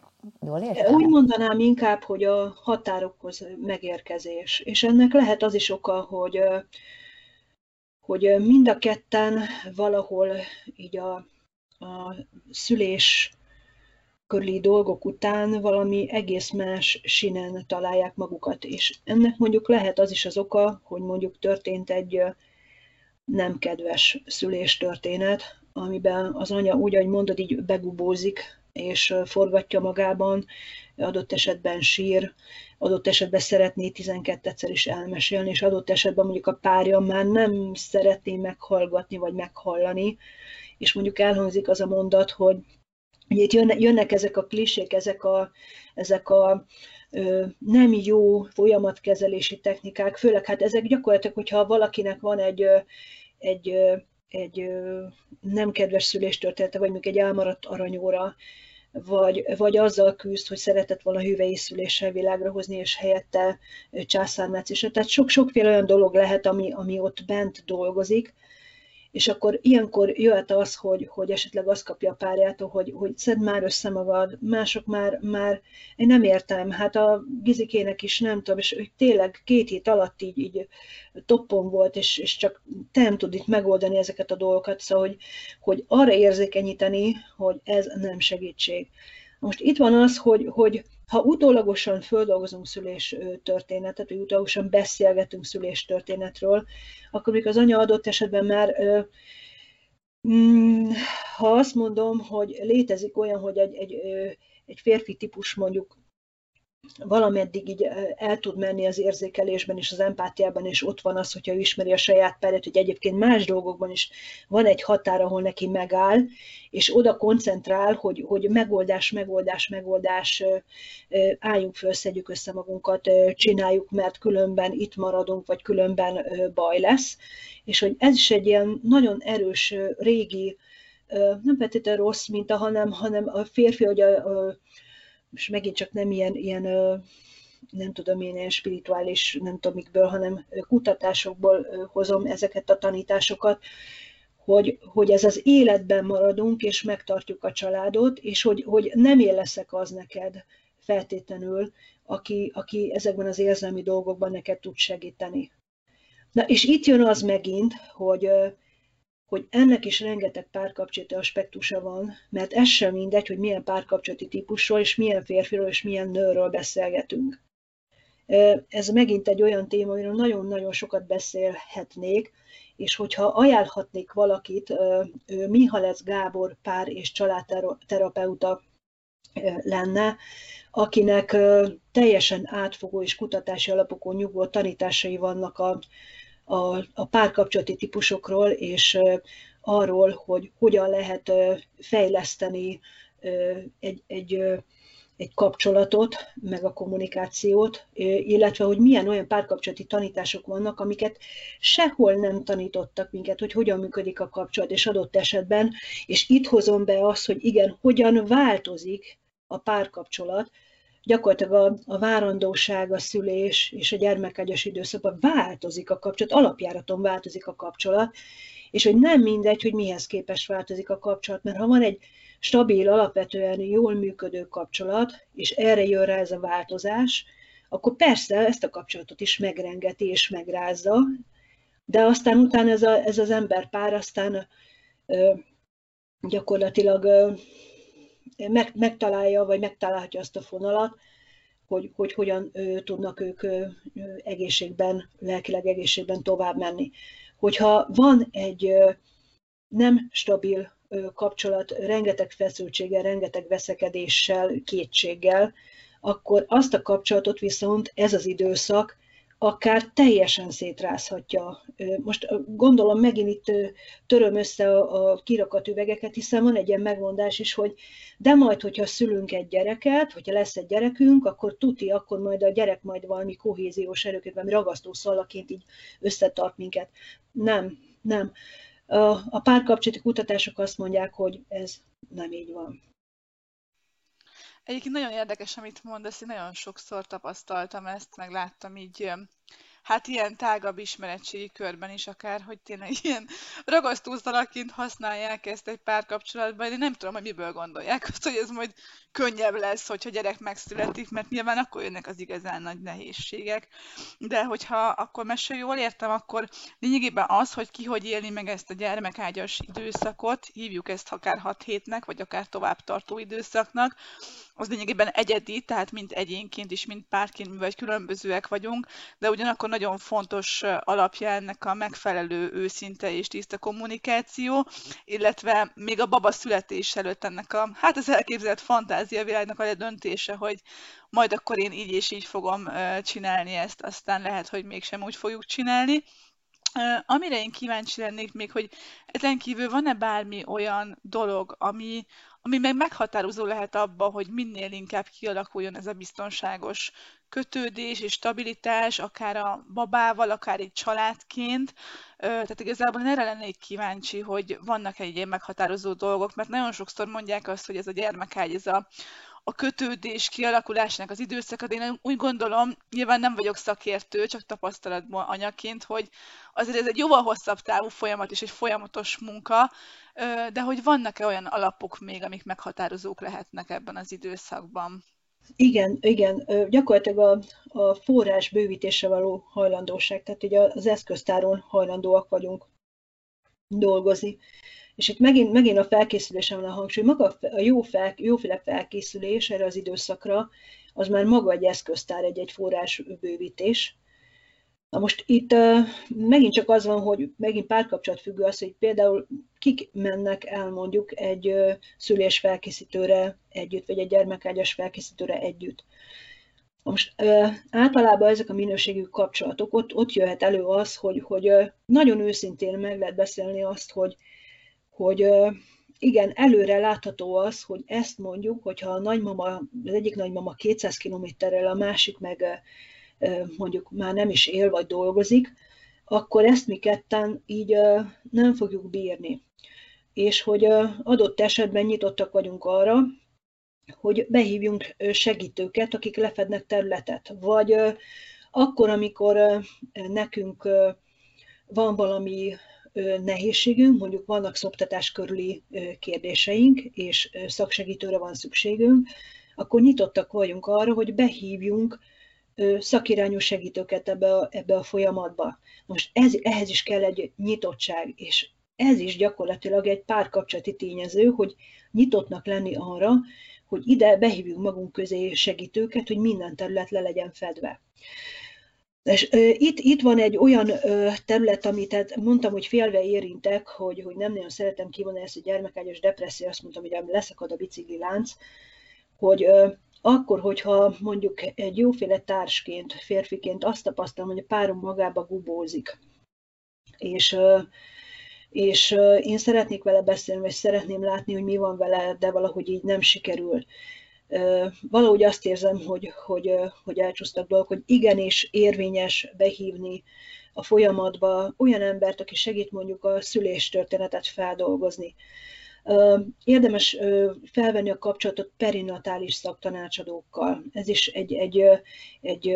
Jól Úgy értem? mondanám inkább, hogy a határokhoz megérkezés. És ennek lehet az is oka, hogy, hogy mind a ketten valahol így a, a szülés körüli dolgok után valami egész más sinen találják magukat. És ennek mondjuk lehet az is az oka, hogy mondjuk történt egy nem kedves szüléstörténet, amiben az anya úgy, ahogy mondod, így begubózik, és forgatja magában, adott esetben sír, adott esetben szeretné tizenkettőszer is elmesélni, és adott esetben mondjuk a párja már nem szeretné meghallgatni, vagy meghallani, és mondjuk elhangzik az a mondat, hogy ugye itt jönnek, jönnek ezek a klisék, ezek a, ezek a ö, nem jó folyamatkezelési technikák, főleg hát ezek gyakorlatilag, hogyha valakinek van egy, egy, egy nem kedves szüléstörténete, vagy mondjuk egy elmaradt aranyóra, vagy, vagy azzal küzd, hogy szeretett volna hüvei szüléssel világra hozni, és helyette császármetszésre. Tehát sok-sokféle olyan dolog lehet, ami, ami ott bent dolgozik, és akkor ilyenkor jöhet az, hogy, hogy esetleg azt kapja a párjától, hogy, hogy szedd már össze magad, mások már, már, én nem értem, hát a Gizikének is nem tudom, és tényleg két hét alatt így, így toppon volt, és, és csak te nem tud itt megoldani ezeket a dolgokat, szóval, hogy, hogy arra érzékenyíteni, hogy ez nem segítség. Most itt van az, hogy, hogy ha utólagosan földolgozunk szülés történetet, vagy utólagosan beszélgetünk szülés történetről, akkor még az anya adott esetben már, ha azt mondom, hogy létezik olyan, hogy egy, egy, egy férfi típus mondjuk valameddig így el tud menni az érzékelésben és az empátiában, és ott van az, hogyha ő ismeri a saját párját, hogy egyébként más dolgokban is van egy határ, ahol neki megáll, és oda koncentrál, hogy, hogy megoldás, megoldás, megoldás, álljunk föl, szedjük össze magunkat, csináljuk, mert különben itt maradunk, vagy különben baj lesz. És hogy ez is egy ilyen nagyon erős, régi, nem feltétlenül rossz minta, hanem, hanem a férfi, hogy a, a és megint csak nem ilyen, ilyen nem tudom én, ilyen spirituális, nem tudom mikből, hanem kutatásokból hozom ezeket a tanításokat, hogy, hogy ez az életben maradunk, és megtartjuk a családot, és hogy, hogy nem én leszek az neked feltétlenül, aki, aki ezekben az érzelmi dolgokban neked tud segíteni. Na, és itt jön az megint, hogy hogy ennek is rengeteg párkapcsolati aspektusa van, mert ez sem mindegy, hogy milyen párkapcsolati típusról, és milyen férfiról, és milyen nőről beszélgetünk. Ez megint egy olyan téma, amiről nagyon-nagyon sokat beszélhetnék, és hogyha ajánlhatnék valakit, Mihalec Gábor pár- és családterapeuta lenne, akinek teljesen átfogó és kutatási alapokon nyugvó tanításai vannak a A, a párkapcsolati típusokról, és arról, hogy hogyan lehet fejleszteni egy, egy, egy kapcsolatot, meg a kommunikációt, illetve hogy milyen olyan párkapcsolati tanítások vannak, amiket sehol nem tanítottak minket, hogy hogyan működik a kapcsolat, és adott esetben, és itt hozom be azt, hogy igen, hogyan változik a párkapcsolat, gyakorlatilag a, a várandóság, a szülés és a gyermekágyas időszakban változik a kapcsolat, alapjáraton változik a kapcsolat, és hogy nem mindegy, hogy mihez képest változik a kapcsolat, mert ha van egy stabil, alapvetően jól működő kapcsolat, és erre jön rá ez a változás, akkor persze ezt a kapcsolatot is megrengeti és megrázza, de aztán utána ez, a, ez az emberpár aztán ö, gyakorlatilag ö, meg, megtalálja, vagy megtalálhatja azt a fonalat, hogy, hogy hogyan ö, tudnak ők ö, egészségben, lelkileg egészségben tovább menni. Hogyha van egy ö, nem stabil ö, kapcsolat, rengeteg feszültséggel, rengeteg veszekedéssel, kétséggel, akkor azt a kapcsolatot viszont ez az időszak akár teljesen szétrázhatja. Most gondolom megint itt töröm össze a kirakat üvegeket, hiszen van egy ilyen megmondás is, hogy de majd, hogyha szülünk egy gyereket, hogyha lesz egy gyerekünk, akkor tuti, akkor majd a gyerek majd valami kohéziós erőként, valami ragasztó szalaként így összetart minket. Nem, nem. A párkapcsolati kutatások azt mondják, hogy ez nem így van. Egyébként nagyon érdekes, amit mondasz, én nagyon sokszor tapasztaltam ezt, meg láttam így hát ilyen tágabb ismeretségi körben is akár, hogy tényleg ilyen ragasztószalaként használják ezt egy párkapcsolatban. Én nem tudom, hogy miből gondolják azt, hogy ez majd könnyebb lesz, hogyha gyerek megszületik, mert nyilván akkor jönnek az igazán nagy nehézségek. De hogyha akkor mesélj, jól értem, akkor lényegében az, hogy ki hogy élni meg ezt a gyermekágyas időszakot, hívjuk ezt akár hat hétnek, vagy akár tovább tartó időszaknak, az lényegében egyedi, tehát mind egyénként is, mind párként, mivel különbözőek vagyunk, de ugyanakkor nagyon fontos alapja ennek a megfelelő őszinte és tiszta kommunikáció, illetve még a baba születés előtt ennek a, hát az elképzelt fantáziavilágnak a döntése, hogy majd akkor én így és így fogom csinálni ezt, aztán lehet, hogy mégsem úgy fogjuk csinálni. Amire én kíváncsi lennék még, hogy ezen kívül van-e bármi olyan dolog, ami, ami meg meghatározó lehet abba, hogy minél inkább kialakuljon ez a biztonságos kötődés és stabilitás, akár a babával, akár egy családként. Tehát igazából én erre lennék kíváncsi, hogy vannak egy ilyen meghatározó dolgok, mert nagyon sokszor mondják azt, hogy ez a gyermekágy, ez a a kötődés kialakulásának az időszaka, de én úgy gondolom, nyilván nem vagyok szakértő, csak tapasztalatban anyaként, hogy azért ez egy jóval hosszabb távú folyamat és egy folyamatos munka, de hogy vannak-e olyan alapok még, amik meghatározók lehetnek ebben az időszakban? Igen, igen, gyakorlatilag a, a forrás bővítésre való hajlandóság, tehát ugye az eszköztáron hajlandóak vagyunk dolgozni. És itt megint, megint a felkészülésen van a hangsúly. Maga a jó fel, jóféle felkészülés erre az időszakra, az már maga egy eszköztár, egy, egy forrás bővítés. Na most itt uh, megint csak az van, hogy megint párkapcsolat függő az, hogy például kik mennek el mondjuk egy uh, szülés felkészítőre együtt, vagy egy gyermekágyas felkészítőre együtt. Most uh, általában ezek a minőségű kapcsolatok, ott, ott jöhet elő az, hogy, hogy uh, nagyon őszintén meg lehet beszélni azt, hogy hogy igen, előre látható az, hogy ezt mondjuk, hogyha a nagymama, az egyik nagymama kétszáz kilométerrel, a másik meg mondjuk már nem is él vagy dolgozik, akkor ezt mi ketten így nem fogjuk bírni. És hogy adott esetben nyitottak vagyunk arra, hogy behívjunk segítőket, akik lefednek területet. Vagy akkor, amikor nekünk van valami nehézségünk, mondjuk vannak szoptatás körüli kérdéseink, és szaksegítőre van szükségünk, akkor nyitottak vagyunk arra, hogy behívjunk szakirányú segítőket ebbe a, ebbe a folyamatba. Most ez, ehhez is kell egy nyitottság, és ez is gyakorlatilag egy párkapcsolati tényező, hogy nyitottnak lenni arra, hogy ide behívjuk magunk közé segítőket, hogy minden terület le legyen fedve. És uh, itt, itt van egy olyan uh, terület, amit mondtam, hogy félve érintek, hogy, hogy nem nagyon szeretem kivonni ezt a gyermekágyas depresszió, azt mondtam, hogy leszakad a bicikli lánc, hogy uh, akkor, hogyha mondjuk egy jóféle társként, férfiként azt tapasztalom, hogy a párom magába gubózik, és, uh, és uh, én szeretnék vele beszélni, és szeretném látni, hogy mi van vele, de valahogy így nem sikerül. Valahogy azt érzem, hogy, hogy, hogy elcsúsztak dolgok, hogy igenis érvényes behívni a folyamatba olyan embert, aki segít mondjuk a szüléstörténetet feldolgozni. Érdemes felvenni a kapcsolatot perinatális szaktanácsadókkal. Ez is egy, egy, egy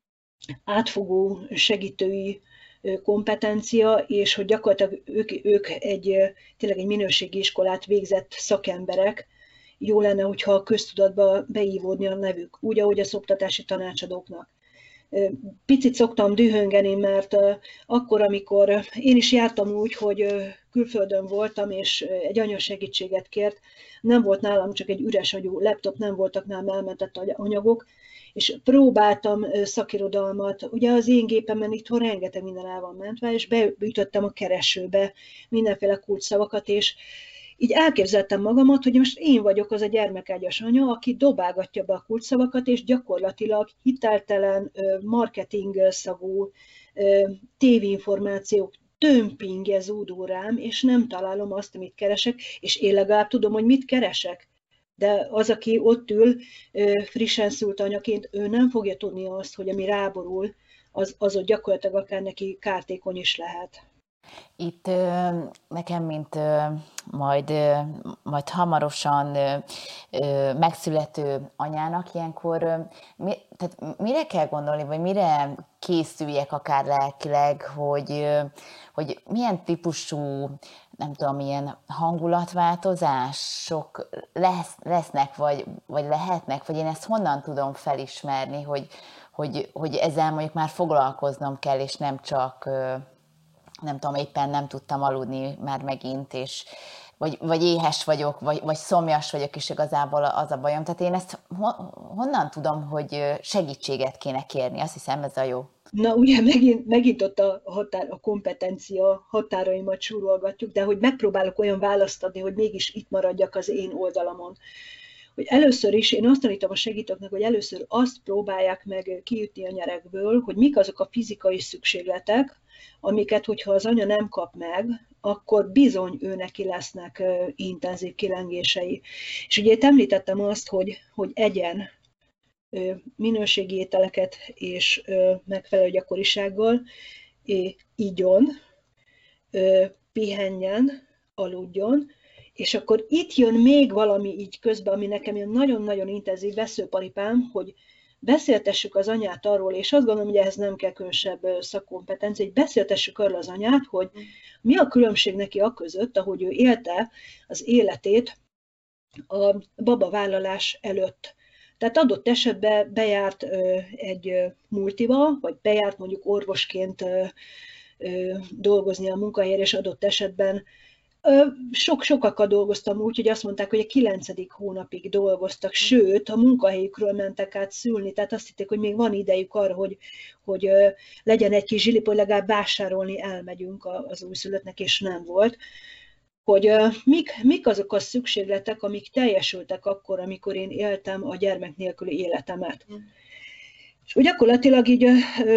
átfogó segítői kompetencia, és hogy gyakorlatilag ők, ők egy, tényleg egy minőségi iskolát végzett szakemberek. Jó lenne, hogyha a köztudatba beívódni a nevük, úgy, ahogy a szoptatási tanácsadóknak. Picit szoktam dühöngeni, mert akkor, amikor én is jártam úgy, hogy külföldön voltam, és egy anya segítséget kért, nem volt nálam csak egy üres agyú laptop, nem voltak nálam elmentett anyagok, és próbáltam szakirodalmat, ugye az én gépemen itthon rengeteg minden el van mentve, és beütöttem a keresőbe mindenféle kulcsszavakat, és így elképzeltem magamat, hogy most én vagyok az a gyermekágyas anya, aki dobálgatja be a kulcsszavakat, és gyakorlatilag hiteltelen, marketing szagú tévéinformációk tömpingje zúdul rám, és nem találom azt, amit keresek, és én legalább tudom, hogy mit keresek. De az, aki ott ül frissen szült anyaként, ő nem fogja tudni azt, hogy ami ráborul, az, az ott gyakorlatilag akár neki kártékony is lehet. Itt nekem, mint majd, majd hamarosan megszülető anyának ilyenkor, mi, tehát mire kell gondolni, vagy mire készüljek akár lelkileg, hogy, hogy milyen típusú, nem tudom, ilyen hangulatváltozások lesz, lesznek, vagy, vagy lehetnek, vagy én ezt honnan tudom felismerni, hogy, hogy, hogy ezzel mondjuk már foglalkoznom kell, és nem csak, nem tudom, éppen nem tudtam aludni már megint, és vagy, vagy éhes vagyok, vagy, vagy szomjas vagyok, és igazából az a bajom. Tehát én ezt honnan tudom, hogy segítséget kéne kérni? Azt hiszem, ez a jó. Na ugye megint, megint ott a, határ, a kompetencia határaimat súrolgatjuk, de hogy megpróbálok olyan választ adni, hogy mégis itt maradjak az én oldalamon. Hogy először is, én azt tanítom a segítőknek, hogy először azt próbálják meg kiütni a nyerekből, hogy mik azok a fizikai szükségletek, amiket, hogyha az anya nem kap meg, akkor bizony ő neki lesznek intenzív kilengései. És ugye itt említettem azt, hogy, hogy egyen minőségi ételeket és megfelelő gyakorisággal, igyon, pihenjen, aludjon, és akkor itt jön még valami így közben, ami nekem ilyen nagyon-nagyon intenzív veszőparipám, hogy beszéltessük az anyát arról, és azt gondolom, hogy ehhez nem kell különösebb szakkompetencia, hogy beszéltessük arról az anyát, hogy mi a különbség neki a között, ahogy ő élte az életét a babavállalás előtt. Tehát adott esetben bejárt egy multiba, vagy bejárt mondjuk orvosként dolgozni a munkahelyre, és adott esetben Sok, sokakkal dolgoztam úgy, hogy azt mondták, hogy a kilencedik hónapig dolgoztak, sőt, a munkahelyükről mentek át szülni, tehát azt hitték, hogy még van idejük arra, hogy, hogy legyen egy kis zsilip, hogy legalább vásárolni elmegyünk az újszülöttnek, és nem volt. Hogy mik, mik azok a szükségletek, amik teljesültek akkor, amikor én éltem a gyermek nélküli életemet. Mm. És úgy gyakorlatilag így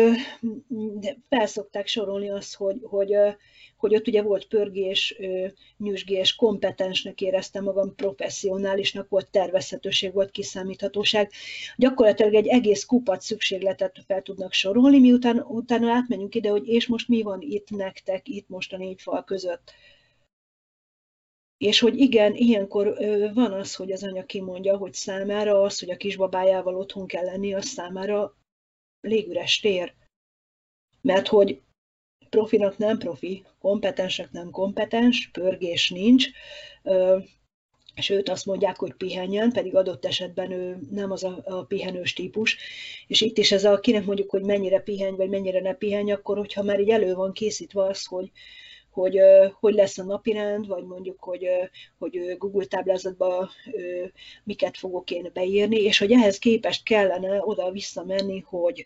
felszokták sorolni azt, hogy, hogy, hogy ott ugye volt pörgés, nyüzsgés, kompetensnek éreztem magam, professzionálisnak volt, tervezhetőség volt, kiszámíthatóság. Gyakorlatilag egy egész kupac szükségletet fel tudnak sorolni, miután utána átmenjünk ide, hogy és most mi van itt nektek, itt most a négy fal között. És hogy igen, ilyenkor van az, hogy az anya kimondja, hogy számára az, hogy a kisbabájával otthon kell lenni, az számára légüres tér. Mert hogy profinak nem profi, kompetensnek nem kompetens, pörgés nincs, sőt azt mondják, hogy pihenjen, pedig adott esetben ő nem az a, a pihenős típus. És itt is ez a, kinek mondjuk, hogy mennyire pihenj, vagy mennyire ne pihenj, akkor hogyha már így elő van készítve az, hogy hogy hogy lesz a napirend, vagy mondjuk, hogy, hogy Google táblázatban miket fogok én beírni, és hogy ehhez képest kellene oda visszamenni, hogy...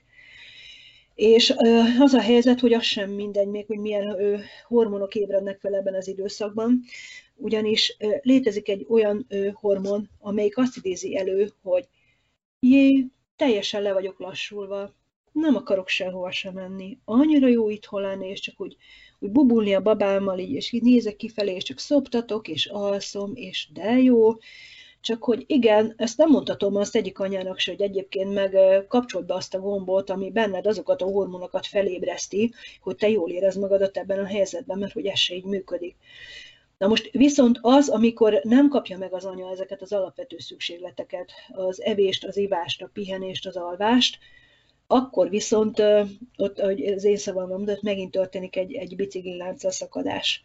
És az a helyzet, hogy az sem mindegy még, hogy milyen hormonok ébrednek fel ebben az időszakban, ugyanis létezik egy olyan hormon, amelyik azt idézi elő, hogy jé, teljesen le vagyok lassulva, nem akarok sehova sem menni, annyira jó itthon lenni, és csak úgy, úgy bubulni a babámmal, így, és így nézek kifelé, és csak szoptatok, és alszom, és de jó. Csak hogy igen, ezt nem mondhatom azt egyik anyának se, hogy egyébként meg kapcsold be azt a gombot, ami benned azokat a hormonokat felébreszti, hogy te jól érezd magadat ebben a helyzetben, mert hogy ez se így működik. Na most viszont az, amikor nem kapja meg az anya ezeket az alapvető szükségleteket, az evést, az ivást, a pihenést, az alvást, akkor viszont ott, ahogy az én szavam mondott, megint történik egy, egy biciklilánccal szakadás.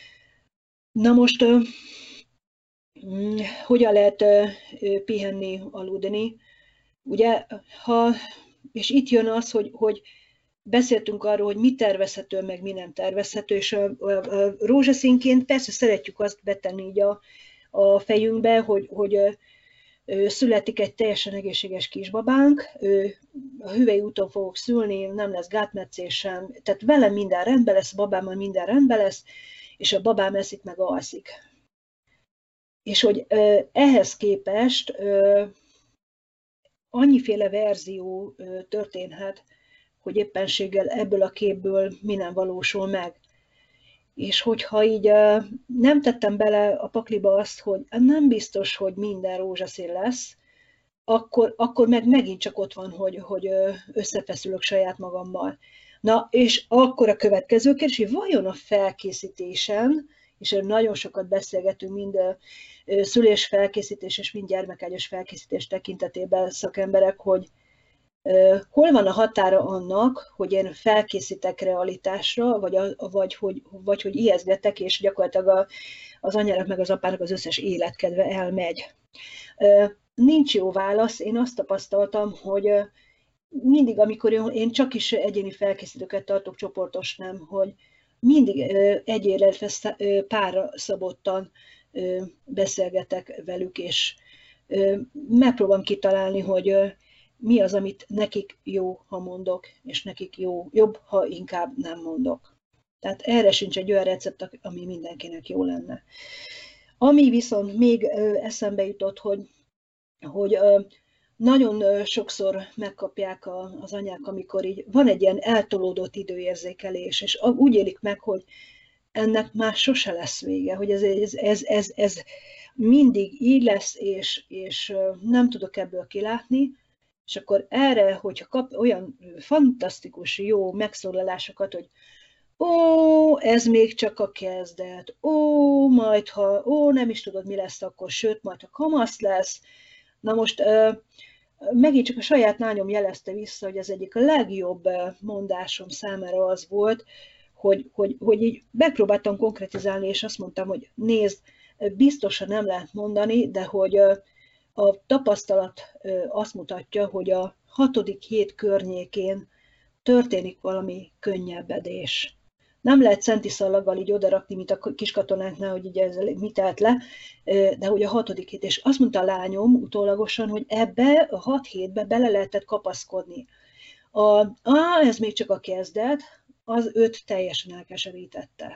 Na most hogyan lehet pihenni, aludni? Ugye, ha, és itt jön az, hogy, hogy beszéltünk arról, hogy mi tervezhető, meg mi nem tervezhető, és a, a, a rózsaszínként persze szeretjük azt betenni így a, a fejünkbe, hogy, hogy születik egy teljesen egészséges kisbabánk, a hüvely úton fogok szülni, nem lesz gátmetszés sem, tehát velem minden rendben lesz, a babámmal minden rendben lesz, és a babám eszik meg alszik. És hogy ehhez képest annyiféle verzió történhet, hogy éppenséggel ebből a képből mi nem valósul meg. És hogyha így nem tettem bele a pakliba azt, hogy nem biztos, hogy minden rózsaszín lesz, akkor, akkor meg megint csak ott van, hogy, hogy összefeszülök saját magammal. Na, és akkor a következő kérdés, hogy vajon a felkészítésen, és nagyon sokat beszélgetünk mind a szülésfelkészítés és mind gyermekágyas felkészítés tekintetében szakemberek, hogy hol van a határa annak, hogy én felkészítek realitásra, vagy, a, vagy, hogy, vagy hogy ijesztgetek, és gyakorlatilag a, az anyának meg az apának az összes életkedve elmegy. Nincs jó válasz. Én azt tapasztaltam, hogy mindig, amikor én csak is egyéni felkészítőket tartok, csoportos nem, hogy mindig egy illetve párra szabottan beszélgetek velük, és megpróbálom kitalálni, hogy mi az, amit nekik jó, ha mondok, és nekik jó, jobb, ha inkább nem mondok. Tehát erre sincs egy olyan recept, ami mindenkinek jó lenne. Ami viszont még eszembe jutott, hogy, hogy nagyon sokszor megkapják az anyák, amikor így van egy ilyen eltolódott időérzékelés, és úgy élik meg, hogy ennek már sose lesz vége, hogy ez, ez, ez, ez, ez mindig így lesz, és, és nem tudok ebből kilátni, és akkor erre, hogyha kap olyan fantasztikus, jó megszólalásokat, hogy ó, ez még csak a kezdet, ó, majd ha, ó, nem is tudod, mi lesz akkor, sőt, majd ha kamasz lesz. Na most megint csak a saját lányom jelezte vissza, hogy az egyik a legjobb mondásom számára az volt, hogy, hogy, hogy így megpróbáltam konkretizálni, és azt mondtam, hogy nézd, biztosan nem lehet mondani, de hogy a tapasztalat azt mutatja, hogy a hatodik hét környékén történik valami könnyebbedés. Nem lehet centiszallaggal így odarakni, mint a kiskatonáknál, hogy így ez mit állt le, de hogy a hatodik hét. És azt mondta a lányom utólagosan, hogy ebbe a hat hétbe bele lehetett kapaszkodni. A, á, ez még csak a kezdet, az őt teljesen elkeserítette.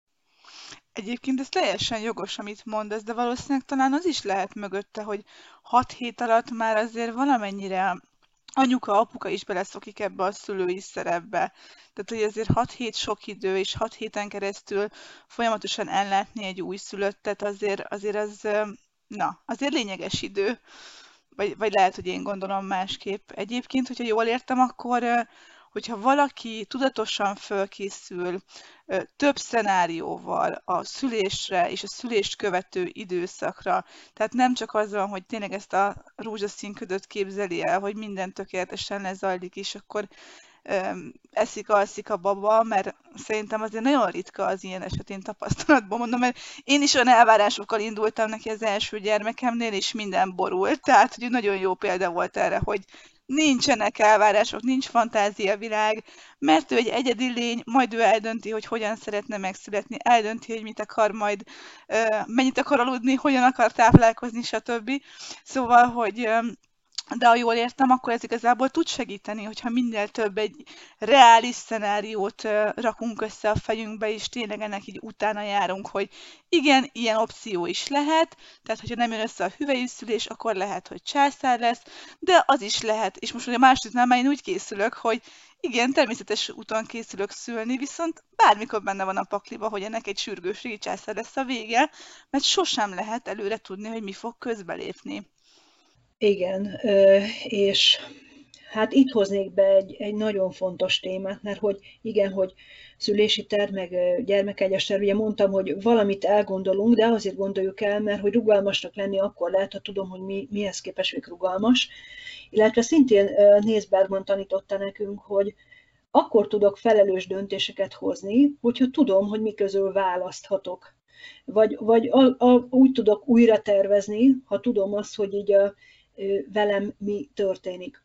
Egyébként ez teljesen jogos, amit mondasz, de valószínűleg talán az is lehet mögötte, hogy hat hét alatt már azért valamennyire anyuka, apuka is beleszokik ebbe a szülői szerepbe. Tehát, hogy azért hat hét sok idő, és hat héten keresztül folyamatosan ellátni egy újszülöttet, azért, azért az, na, azért lényeges idő. Vagy, vagy lehet, hogy én gondolom másképp. Egyébként, hogyha jól értem, akkor hogyha valaki tudatosan fölkészül több szenárióval a szülésre és a szülést követő időszakra, tehát nem csak az van, hogy tényleg ezt a rózsaszín ködöt képzeli el, hogy minden tökéletesen lezajlik, és akkor eszik, alszik a baba, mert szerintem azért nagyon ritka az ilyen esetén tapasztalatban mondom, mert én is olyan elvárásokkal indultam neki az első gyermekemnél, és minden borult, tehát hogy nagyon jó példa volt erre, hogy nincsenek elvárások, nincs fantáziavilág, mert ő egy egyedi lény, majd ő eldönti, hogy hogyan szeretne megszületni, eldönti, hogy mit akar majd, mennyit akar aludni, hogyan akar táplálkozni, stb. Szóval, hogy de ha jól értem, akkor ez igazából tud segíteni, hogyha minél több egy reális szenáriót rakunk össze a fejünkbe, és tényleg ennek így utána járunk, hogy igen, ilyen opció is lehet, tehát hogyha nem jön össze a hüvelyszülés, akkor lehet, hogy császár lesz, de az is lehet, és most ugye a másodiknál már én úgy készülök, hogy igen, természetes úton készülök szülni, viszont bármikor benne van a pakliba, hogy ennek egy sürgősségi császár lesz a vége, mert sosem lehet előre tudni, hogy mi fog közbelépni. Igen, és hát itt hoznék be egy, egy nagyon fontos témát, mert hogy igen, hogy szülési terv, meg gyermekágyas terv, ugye mondtam, hogy valamit elgondolunk, de azért gondoljuk el, mert hogy rugalmasnak lenni akkor lehet, ha tudom, hogy mi, mihez képes vagyok rugalmas. Illetve szintén Nils Bergman tanította nekünk, hogy akkor tudok felelős döntéseket hozni, hogyha tudom, hogy mi közül választhatok. Vagy, vagy a, a, úgy tudok újra tervezni, ha tudom azt, hogy így a, velem mi történik.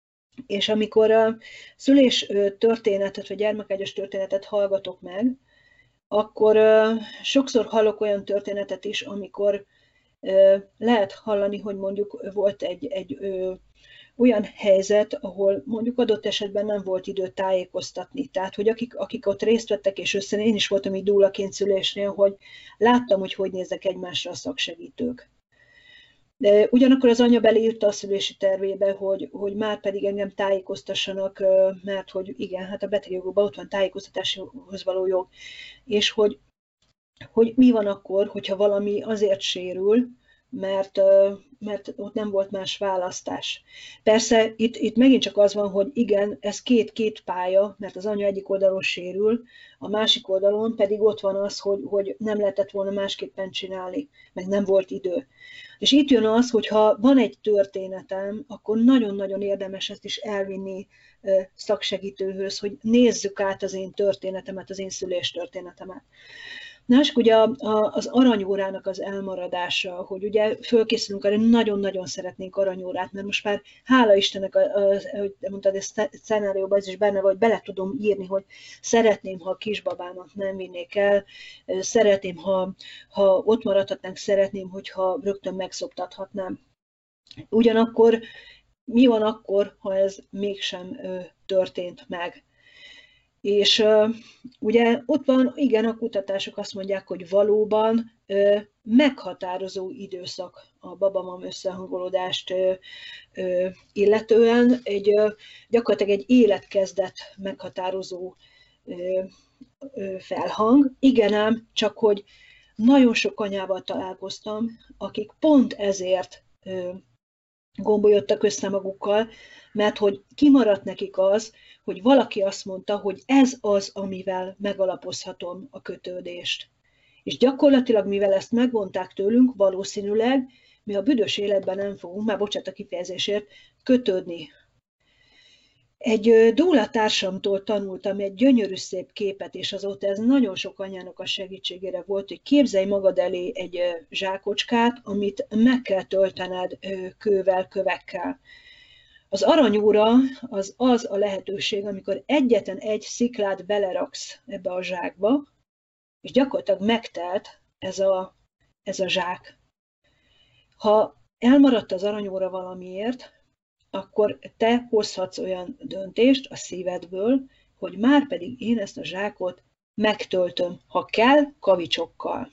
És amikor a szülés történetet, vagy gyermekágyas történetet hallgatok meg, akkor sokszor hallok olyan történetet is, amikor lehet hallani, hogy mondjuk volt egy, egy olyan helyzet, ahol mondjuk adott esetben nem volt idő tájékoztatni. Tehát, hogy akik, akik ott részt vettek, és össze, én is voltam így dúlaként szülésnél, hogy láttam, hogy hogy néznek egymásra a szaksegítők. De ugyanakkor az anya beleírta a szülési tervébe, hogy, hogy már pedig engem tájékoztassanak, mert hogy igen, hát a betegjogokban ott van tájékoztatáshoz való jog, és hogy, hogy mi van akkor, hogyha valami azért sérül, mert, mert ott nem volt más választás. Persze itt, itt megint csak az van, hogy igen, ez két-két pálya, mert az anya egyik oldalon sérül, a másik oldalon pedig ott van az, hogy, hogy nem lehetett volna másképpen csinálni, meg nem volt idő. És itt jön az, hogy ha van egy történetem, akkor nagyon-nagyon érdemes ezt is elvinni szaksegítőhöz, hogy nézzük át az én történetemet, az én szüléstörténetemet. Na, és ugye az aranyórának az elmaradása, hogy ugye fölkészülünk arra, nagyon-nagyon szeretnénk aranyórát, mert most már hála Istennek, ahogy mondtad, a szenárióban ez is benne vagy, bele tudom írni, hogy szeretném, ha a kisbabámat nem vinnék el, szeretném, ha, ha ott maradhatnánk, szeretném, hogyha rögtön megszoptathatnám. Ugyanakkor mi van akkor, ha ez mégsem történt meg? És uh, ugye ott van, igen, a kutatások azt mondják, hogy valóban uh, meghatározó időszak a baba-mam összehangolódást uh, uh, illetően, egy, uh, gyakorlatilag egy életkezdet meghatározó uh, uh, felhang. Igen ám, csak hogy nagyon sok anyával találkoztam, akik pont ezért uh, gombolyodtak össze magukkal, mert hogy kimaradt nekik az, hogy valaki azt mondta, hogy ez az, amivel megalapozhatom a kötődést. És gyakorlatilag, mivel ezt megvonták tőlünk, valószínűleg mi a büdös életben nem fogunk, már bocsánat a kifejezésért, kötődni. Egy dúla társamtól tanultam egy gyönyörű szép képet, és azóta ez nagyon sok anyának a segítségére volt, hogy képzelj magad elé egy zsákocskát, amit meg kell töltened kővel, kövekkel. Az aranyóra az az a lehetőség, amikor egyetlen egy sziklát beleraksz ebbe a zsákba, és gyakorlatilag megtelt ez a, ez a zsák. Ha elmaradt az aranyóra valamiért, akkor te hozhatsz olyan döntést a szívedből, hogy már pedig én ezt a zsákot megtöltöm, ha kell, kavicsokkal.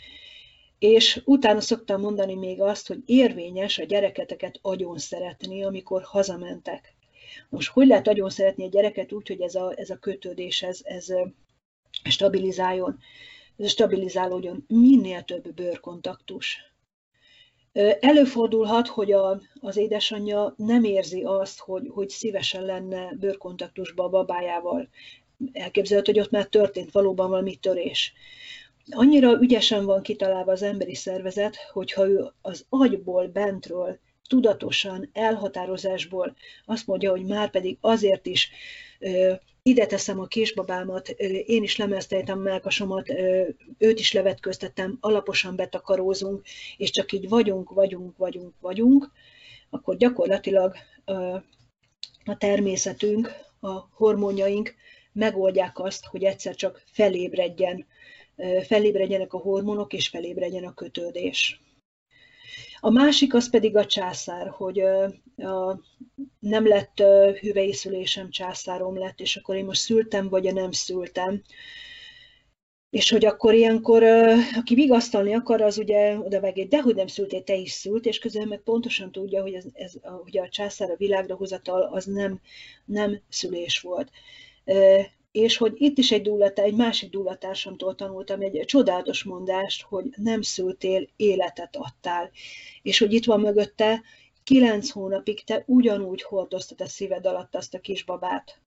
És utána szoktam mondani még azt, hogy érvényes a gyereketeket agyon szeretni, amikor hazamentek. Most hogy lehet agyon szeretni a gyereket úgy, hogy ez a, ez a kötődés, ez, ez stabilizáljon, ez stabilizálódjon, minél több bőrkontaktus. Előfordulhat, hogy a, az édesanyja nem érzi azt, hogy, hogy szívesen lenne bőrkontaktusba a babájával. Elképzelhető, hogy ott már történt valóban valami törés. Annyira ügyesen van kitalálva az emberi szervezet, hogyha ő az agyból, bentről, tudatosan, elhatározásból azt mondja, hogy már pedig azért is ö, ide teszem a kisbabámat, ö, én is lemezteltem a mellkasomat, ö, őt is levetköztettem, alaposan betakarózunk, és csak így vagyunk, vagyunk, vagyunk, vagyunk, akkor gyakorlatilag ö, a természetünk, a hormonjaink megoldják azt, hogy egyszer csak felébredjen, felébredjenek a hormonok, és felébredjen a kötődés. A másik az pedig a császár, hogy a, nem lett hüvei szülésem, császárom lett, és akkor én most szültem, vagy nem szültem. És hogy akkor ilyenkor, aki vigasztalni akar, az ugye odavágja, de hogy nem szültél, te is szült, és közben meg pontosan tudja, hogy, ez, ez, hogy a császár, a világra hozatal az nem, nem szülés volt. És hogy itt is egy, dúlatá, egy másik dúlatársamtól tanultam egy csodálatos mondást, hogy nem szültél, életet adtál. És hogy itt van mögötte, kilenc hónapig te ugyanúgy hordoztad a szíved alatt azt a kisbabát.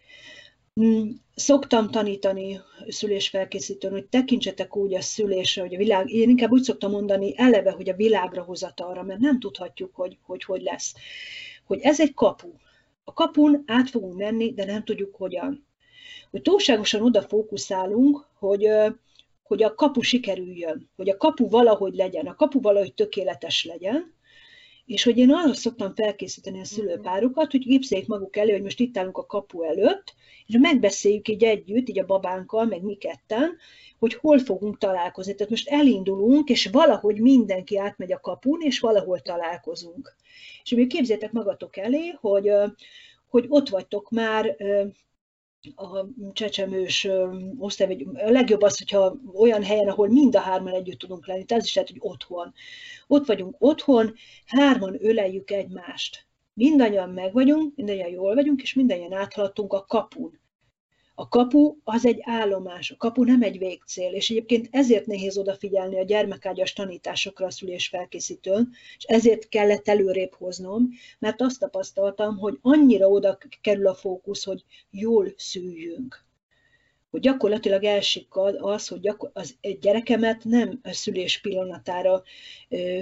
Szoktam tanítani szülésfelkészítőn, hogy tekintsetek úgy a szülésre, hogy a világ, én inkább úgy szoktam mondani eleve, hogy a világra hozatalra, mert nem tudhatjuk, hogy hogy, hogy lesz. Hogy ez egy kapu. A kapun át fogunk menni, de nem tudjuk hogyan. Hogy túlságosan oda fókuszálunk, hogy, hogy a kapu sikerüljön, hogy a kapu valahogy legyen, a kapu valahogy tökéletes legyen, és hogy én arra szoktam felkészíteni a szülőpárokat, hogy képzeljék maguk elő, hogy most itt állunk a kapu előtt, és megbeszéljük így együtt, így a babánkkal, meg mi ketten, hogy hol fogunk találkozni. Tehát most elindulunk, és valahogy mindenki átmegy a kapun, és valahol találkozunk. És még képzeljétek magatok elé, hogy, hogy ott vagytok már a csecsemős osztály, vagy a legjobb az, hogyha olyan helyen, ahol mind a hárman együtt tudunk lenni, tehát ez is lehet, hogy otthon. Ott vagyunk otthon, hárman öleljük egymást. Mindannyian meg vagyunk, mindannyian jól vagyunk, és mindannyian áthaladtunk a kapun. A kapu az egy állomás, a kapu nem egy végcél, és egyébként ezért nehéz odafigyelni a gyermekágyas tanításokra a szülésfelkészítőn, és ezért kellett előrébb hoznom, mert azt tapasztaltam, hogy annyira oda kerül a fókusz, hogy jól szüljünk. Hogy gyakorlatilag elsikkad az, hogy gyakor- az egy gyerekemet nem a szülés pillanatára ö,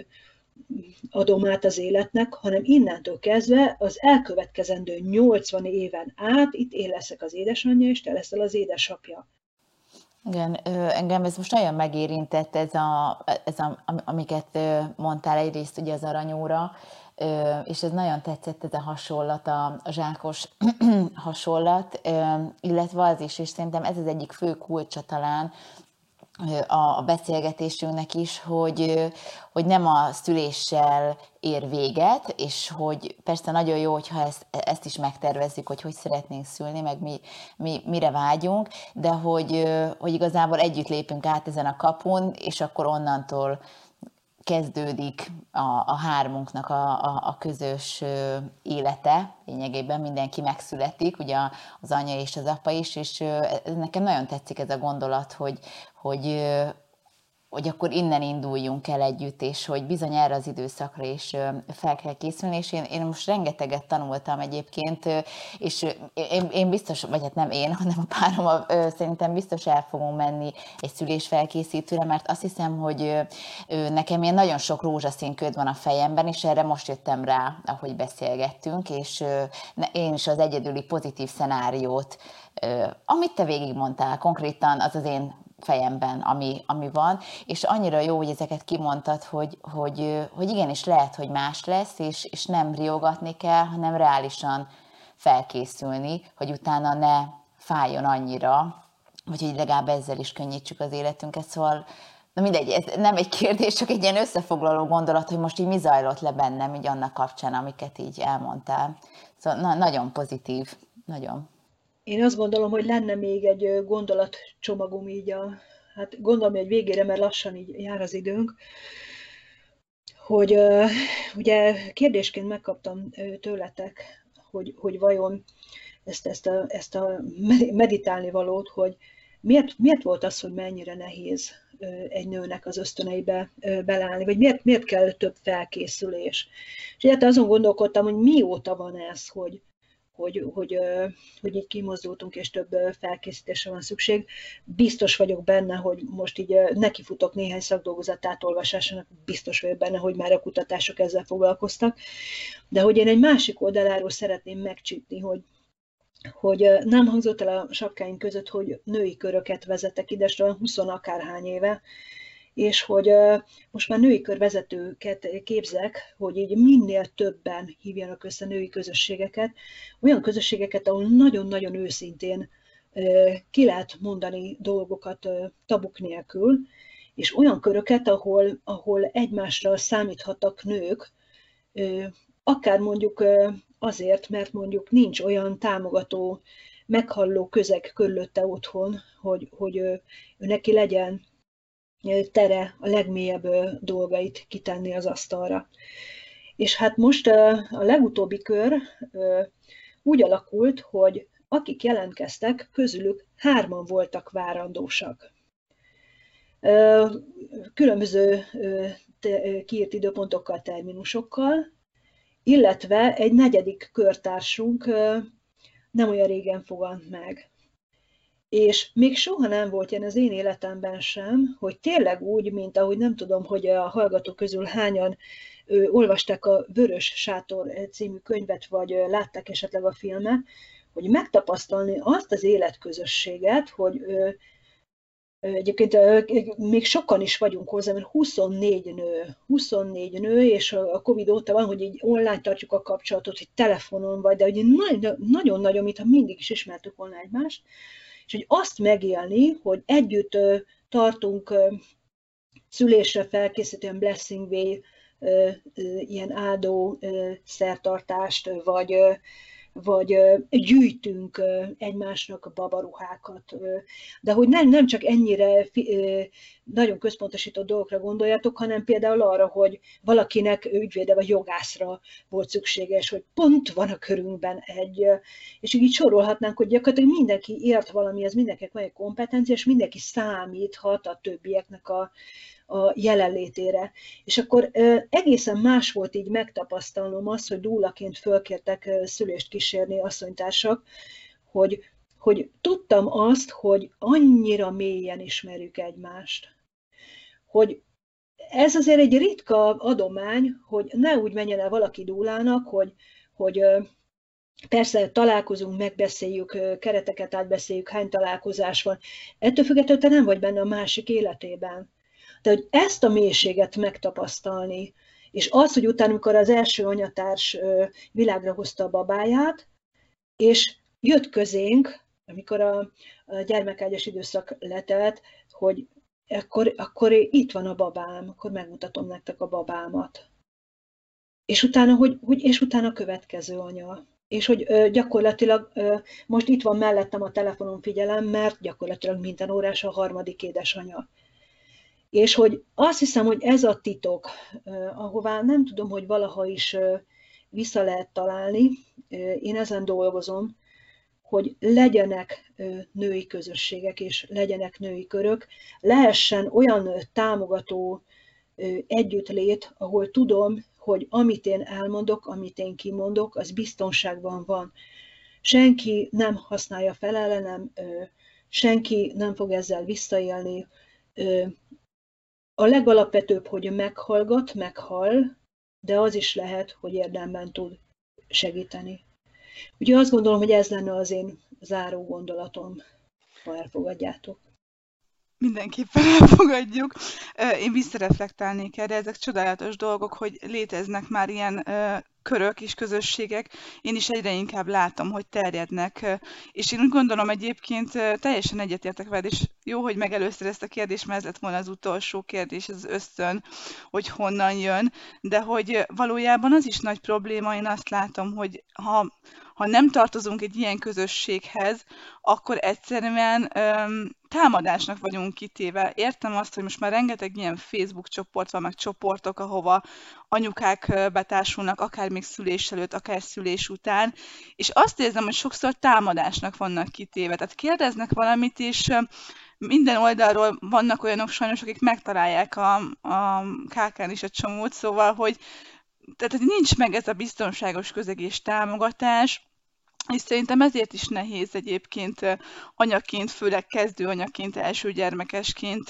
adom át az életnek, hanem innentől kezdve az elkövetkezendő nyolcvan éven át itt én leszek az édesanyja, és te leszel az édesapja. Igen, ö, engem ez most nagyon megérintett, ez a, ez a, am- amiket ö, mondtál, egyrészt ugye az aranyóra, ö, és ez nagyon tetszett, ez a hasonlat, a, a zsákos hasonlat, ö, illetve az is, és szerintem ez az egyik fő kulcsa talán ö, a, a beszélgetésünknek is, hogy, ö, hogy nem a szüléssel ér véget, és hogy persze nagyon jó, hogyha ezt, ezt is megtervezzük, hogy hogy szeretnénk szülni, meg mi, mi, mire vágyunk, de hogy, ö, hogy igazából együtt lépünk át ezen a kapun, és akkor onnantól kezdődik a, a hármunknak a, a, a közös ö, élete, lényegében mindenki megszületik, ugye az anya és az apa is, és ö, ez nekem nagyon tetszik ez a gondolat, hogy, hogy, ö, hogy akkor innen induljunk el együtt, és hogy bizony erre az időszakra is ö, fel kell készülni, és én, én most rengeteget tanultam egyébként, ö, és ö, én, én biztos, vagy hát nem én, hanem a párom, ö, szerintem biztos el fogunk menni egy szülésfelkészítőre, mert azt hiszem, hogy ö, ö, nekem ilyen nagyon sok rózsaszín köd van a fejemben, és erre most jöttem rá, ahogy beszélgettünk, és ö, ne- én is az egyedüli pozitív szenáriót, ö, amit te végigmondtál, konkrétan az az én fejemben, ami, ami van, és annyira jó, hogy ezeket kimondtad, hogy, hogy, hogy igenis lehet, hogy más lesz, és, és nem riogatni kell, hanem reálisan felkészülni, hogy utána ne fájjon annyira, vagy hogy legalább ezzel is könnyítsük az életünket, szóval na mindegy, ez nem egy kérdés, csak egy ilyen összefoglaló gondolat, hogy most így mi zajlott le bennem, így annak kapcsán, amiket így elmondtál. Szóval na, nagyon pozitív, nagyon. Én azt gondolom, hogy lenne még egy gondolatcsomagom így a, hát gondolom, hogy végére, mert lassan így jár az időnk, hogy uh, ugye kérdésként megkaptam tőletek, hogy, hogy vajon ezt, ezt, a, ezt a meditálni valót, hogy miért, miért volt az, hogy mennyire nehéz egy nőnek az ösztöneibe beleállni, vagy miért, miért kell több felkészülés. És egyáltalán azon gondolkodtam, hogy mióta van ez, hogy, hogy, hogy, hogy így kimozdultunk, és több felkészítésre van szükség. Biztos vagyok benne, hogy most így nekifutok néhány szakdolgozat átolvasásának, biztos vagyok benne, hogy már a kutatások ezzel foglalkoztak, de hogy én egy másik oldaláról szeretném megcsípni, hogy hogy nem hangzott el a sapkáink között, hogy női köröket vezetek idesről húsz akárhány éve, és hogy most már női körvezetőket képzek, hogy így minél többen hívjanak össze női közösségeket, olyan közösségeket, ahol nagyon-nagyon őszintén ki lehet mondani dolgokat tabuk nélkül, és olyan köröket, ahol, ahol egymásra számíthatnak nők, akár mondjuk azért, mert mondjuk nincs olyan támogató, meghalló közeg körülötte otthon, hogy, hogy ő, ő neki legyen tere a legmélyebb dolgait kitenni az asztalra. És hát most a legutóbbi kör úgy alakult, hogy akik jelentkeztek, közülük hárman voltak várandósak. Különböző kiírt időpontokkal, terminusokkal, illetve egy negyedik körtársunk nem olyan régen fogant meg. És még soha nem volt ilyen az én életemben sem, hogy tényleg úgy, mint ahogy nem tudom, hogy a hallgatók közül hányan ő, olvasták a Vörös Sátor című könyvet, vagy látták esetleg a filmet, hogy megtapasztalni azt az életközösséget, hogy ő, egyébként még sokan is vagyunk hozzá, mert huszonnégy nő, huszonnégy nő, és a Covid óta van, hogy így online tartjuk a kapcsolatot, hogy telefonon vagy, de hogy nagyon-nagyon, mintha mindig is ismertük volna egymást, és hogy azt megélni, hogy együtt tartunk szülésre felkészítően Blessing Way, ilyen áldó szertartást, vagy, vagy gyűjtünk egymásnak babaruhákat. De hogy nem, nem csak ennyire nagyon központosított dolgokra gondoljatok, hanem például arra, hogy valakinek ügyvéde vagy jogászra volt szükséges, hogy pont van a körünkben egy, és így sorolhatnánk, hogy gyakorlatilag mindenki ért valamihez, mindenkinek van egy kompetencia, és mindenki számíthat a többieknek a, a jelenlétére. És akkor egészen más volt így megtapasztalnom azt, hogy dúlaként fölkértek szülést kísérni asszonytársak, hogy, hogy tudtam azt, hogy annyira mélyen ismerjük egymást. Hogy ez azért egy ritka adomány, hogy ne úgy menjen el valaki dúlának, hogy, hogy persze találkozunk, megbeszéljük, kereteket átbeszéljük, hány találkozás van. Ettől függetlenül te nem vagy benne a másik életében. De hogy ezt a mélységet megtapasztalni, és az, hogy utána, amikor az első anyatárs világra hozta a babáját, és jött közénk, amikor a, a gyermekágyas időszak letelt, hogy akkor, akkor itt van a babám, akkor megmutatom nektek a babámat. És utána, hogy, hogy, és utána a következő anya. És hogy ö, gyakorlatilag ö, most itt van mellettem a telefonon, figyelem, mert gyakorlatilag minden órás a harmadik édesanya. És hogy azt hiszem, hogy ez a titok, eh, ahová nem tudom, hogy valaha is eh, vissza lehet találni, eh, én ezen dolgozom, hogy legyenek eh, női közösségek és legyenek női körök, lehessen olyan eh, támogató eh, együttlét, ahol tudom, hogy amit én elmondok, amit én kimondok, az biztonságban van. Senki nem használja fel ellenem, eh, senki nem fog ezzel visszaélni. eh, A legalapvetőbb, hogy meghallgat, meghall, de az is lehet, hogy érdemben tud segíteni. Úgyhogy azt gondolom, hogy ez lenne az én záró gondolatom, ha elfogadjátok. Mindenképpen elfogadjuk. Én visszareflektálnék erre, ezek csodálatos dolgok, hogy léteznek már ilyen körök és közösségek. Én is egyre inkább látom, hogy terjednek. És én úgy gondolom egyébként teljesen egyetértek veled, és jó, hogy megelőzted ezt a kérdést, mert ez lett volna az utolsó kérdés, az ösztön, hogy honnan jön. De hogy valójában az is nagy probléma, én azt látom, hogy ha, ha nem tartozunk egy ilyen közösséghez, akkor egyszerűen öm, támadásnak vagyunk kitéve. Értem azt, hogy most már rengeteg ilyen Facebook csoport van, meg csoportok, ahova anyukák betársulnak, akár még szülés előtt, akár szülés után, és azt érzem, hogy sokszor támadásnak vannak kitéve. Tehát kérdeznek valamit, és minden oldalról vannak olyanok sajnos, akik megtalálják a, a kákán is a csomót, szóval, hogy tehát nincs meg ez a biztonságos közeg és támogatás, és szerintem ezért is nehéz egyébként anyaként, főleg kezdő anyaként, első gyermekesként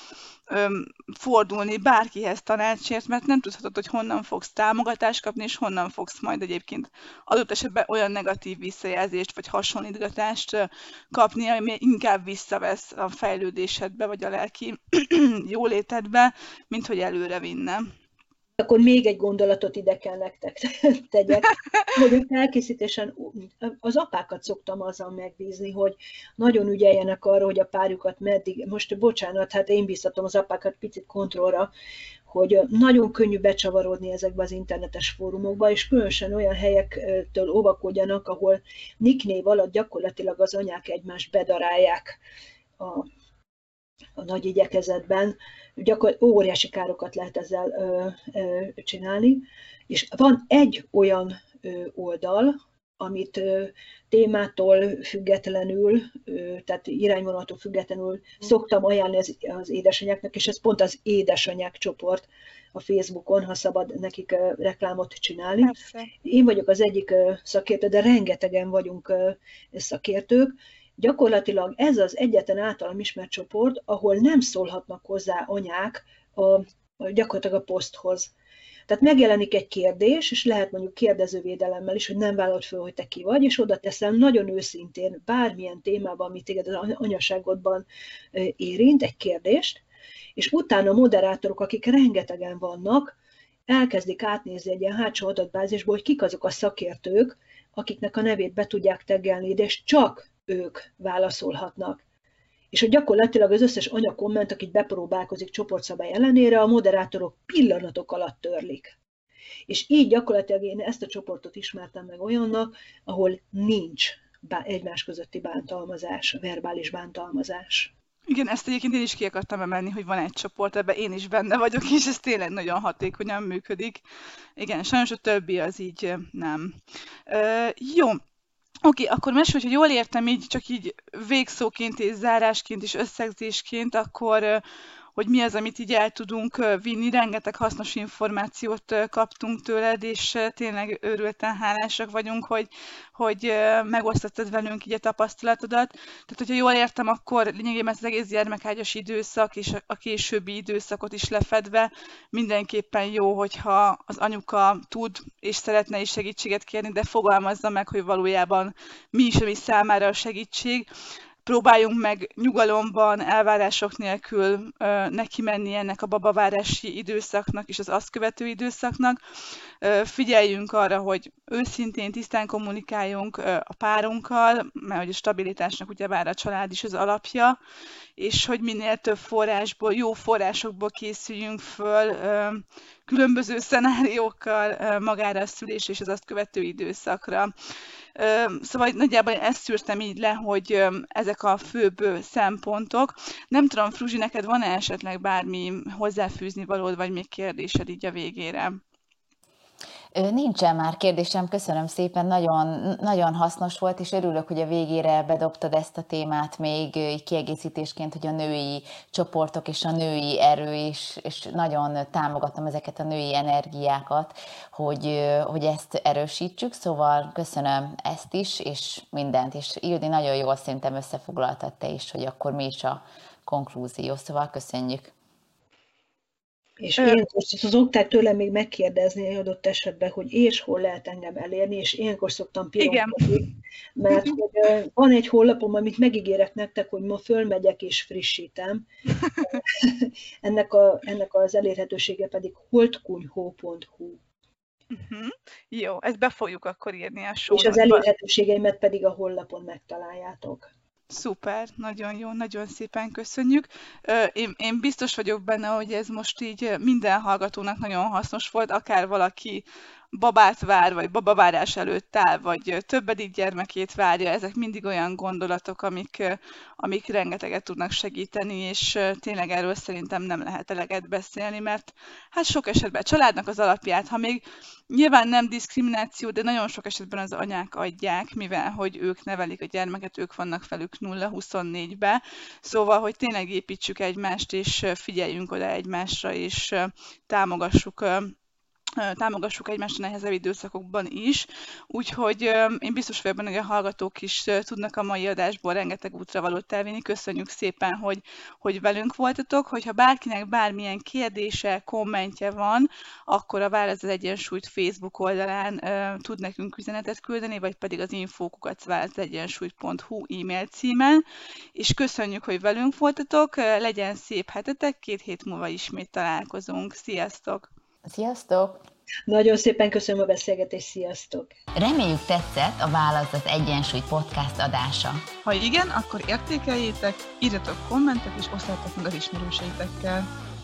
fordulni bárkihez tanácsért, mert nem tudhatod, hogy honnan fogsz támogatást kapni, és honnan fogsz majd egyébként adott esetben olyan negatív visszajelzést, vagy hasonlítgatást kapni, ami inkább visszavesz a fejlődésedbe, vagy a lelki jólétedbe, mint hogy előre vinne. Akkor még egy gondolatot ide kell nektek tegyek, hogy felkészítésen az apákat szoktam azzal megbízni, hogy nagyon ügyeljenek arra, hogy a párjukat meddig, most bocsánat, hát én bíztatom az apákat picit kontrollra, hogy nagyon könnyű becsavarodni ezekbe az internetes fórumokba, és különösen olyan helyektől óvakodjanak, ahol nicknév alatt gyakorlatilag az anyák egymást bedarálják a a nagy igyekezetben, gyakor- óriási károkat lehet ezzel ö, ö, csinálni, és van egy olyan ö, oldal, amit ö, témától függetlenül, ö, tehát irányvonattól függetlenül szoktam ajánlani az, az édesanyáknak, és ez pont az édesanyák csoport a Facebookon, ha szabad nekik ö, reklámot csinálni. Persze. Én vagyok az egyik ö, szakértő, de rengetegen vagyunk ö, szakértők. Gyakorlatilag ez az egyetlen általam ismert csoport, ahol nem szólhatnak hozzá anyák a, a, gyakorlatilag a poszthoz. Tehát megjelenik egy kérdés, és lehet mondjuk kérdezővédelemmel is, hogy nem vállalod föl, hogy te ki vagy, és oda teszem nagyon őszintén bármilyen témában, amit téged az anyaságodban érint, egy kérdést, és utána a moderátorok, akik rengetegen vannak, elkezdik átnézni egy ilyen hátsó adatbázisból, hogy kik azok a szakértők, akiknek a nevét be tudják teggelni, és csak ők válaszolhatnak. És hogy gyakorlatilag az összes anya komment, akit bepróbálkozik csoportszabály ellenére, a moderátorok pillanatok alatt törlik. És így gyakorlatilag én ezt a csoportot ismertem meg olyannak, ahol nincs egymás közötti bántalmazás, verbális bántalmazás. Igen, ezt egyébként én is ki akartam emelni, hogy van egy csoport, ebben én is benne vagyok, és ez tényleg nagyon hatékonyan működik. Igen, sajnos a többi az így nem. Ö, jó, oké, akkor mesélj, hogy jól értem így, csak így végszóként és zárásként és összegzésként, akkor hogy mi az, amit így el tudunk vinni. Rengeteg hasznos információt kaptunk tőled, és tényleg őrülten hálásak vagyunk, hogy, hogy megosztottad velünk így a tapasztalatodat. Tehát, hogyha jól értem, akkor lényegében az egész gyermekágyas időszak és a későbbi időszakot is lefedve mindenképpen jó, hogyha az anyuka tud és szeretne is segítséget kérni, de fogalmazza meg, hogy valójában mi is, ami számára a segítség. Próbáljunk meg nyugalomban, elvárások nélkül ö, neki menni ennek a babavárási időszaknak és az azt követő időszaknak. Ö, figyeljünk arra, hogy őszintén, tisztán kommunikáljunk ö, a párunkkal, mert hogy a stabilitásnak ugyebár a család is az alapja, és hogy minél több forrásból, jó forrásokból készüljünk föl ö, különböző szenáriókkal ö, magára a szülés és az azt követő időszakra. Szóval nagyjából én ezt szűrtem így le, hogy ezek a főbb szempontok. Nem tudom, Fruzsi, neked van-e esetleg bármi hozzáfűzni valód, vagy még kérdésed így a végére? Nincsen már kérdésem, köszönöm szépen, nagyon, nagyon hasznos volt, és örülök, hogy a végére bedobtad ezt a témát még így kiegészítésként, hogy a női csoportok és a női erő is, és nagyon támogatom ezeket a női energiákat, hogy, hogy ezt erősítsük, szóval köszönöm ezt is, és mindent, és Ildi nagyon jól szerintem összefoglaltad te is, hogy akkor mi is a konklúzió, szóval köszönjük. És ilyenkor szokták tőlem még megkérdezni adott esetben, hogy és hol lehet engem elérni, és ilyenkor szoktam pironkodni, mert hogy van egy honlapom, amit megígérek nektek, hogy ma fölmegyek és frissítem. ennek, a, ennek az elérhetősége pedig holdkunyhó pont hu. Uh-huh. Jó, ezt be fogjuk akkor írni a show. És az elérhetőségeimet pedig a honlapon megtaláljátok. Szuper, nagyon jó, nagyon szépen köszönjük. Én, én biztos vagyok benne, hogy ez most így minden hallgatónak nagyon hasznos volt, akár valaki babát vár, vagy babavárás előtt áll, vagy többedik gyermekét várja, ezek mindig olyan gondolatok, amik, amik rengeteget tudnak segíteni, és tényleg erről szerintem nem lehet eleget beszélni, mert hát sok esetben a családnak az alapját, ha még nyilván nem diszkrimináció, de nagyon sok esetben az anyák adják, mivel hogy ők nevelik a gyermeket, ők vannak velük nulla huszonnégybe, szóval, hogy tényleg építsük egymást, és figyeljünk oda egymásra, és támogassuk támogassuk egymást a nehezebb időszakokban is, úgyhogy én biztos vagyok benne, hogy a hallgatók is tudnak a mai adásból rengeteg útravalót elvinni. Köszönjük szépen, hogy, hogy velünk voltatok, hogyha bárkinek bármilyen kérdése, kommentje van, akkor a Válasz az Egyensúlyt Facebook oldalán uh, tud nekünk üzenetet küldeni, vagy pedig az info kukac válasz egyensúlyt pont hu e-mail címen, és köszönjük, hogy velünk voltatok, legyen szép hetetek, két hét múlva ismét találkozunk. Sziasztok! Sziasztok! Nagyon szépen köszönöm a beszélgetést, sziasztok! Reméljük tetszett a Válasz az Egyensúly podcast adása. Ha igen, akkor értékeljétek, írjatok kommentet és osszátok meg az ismerőseitekkel.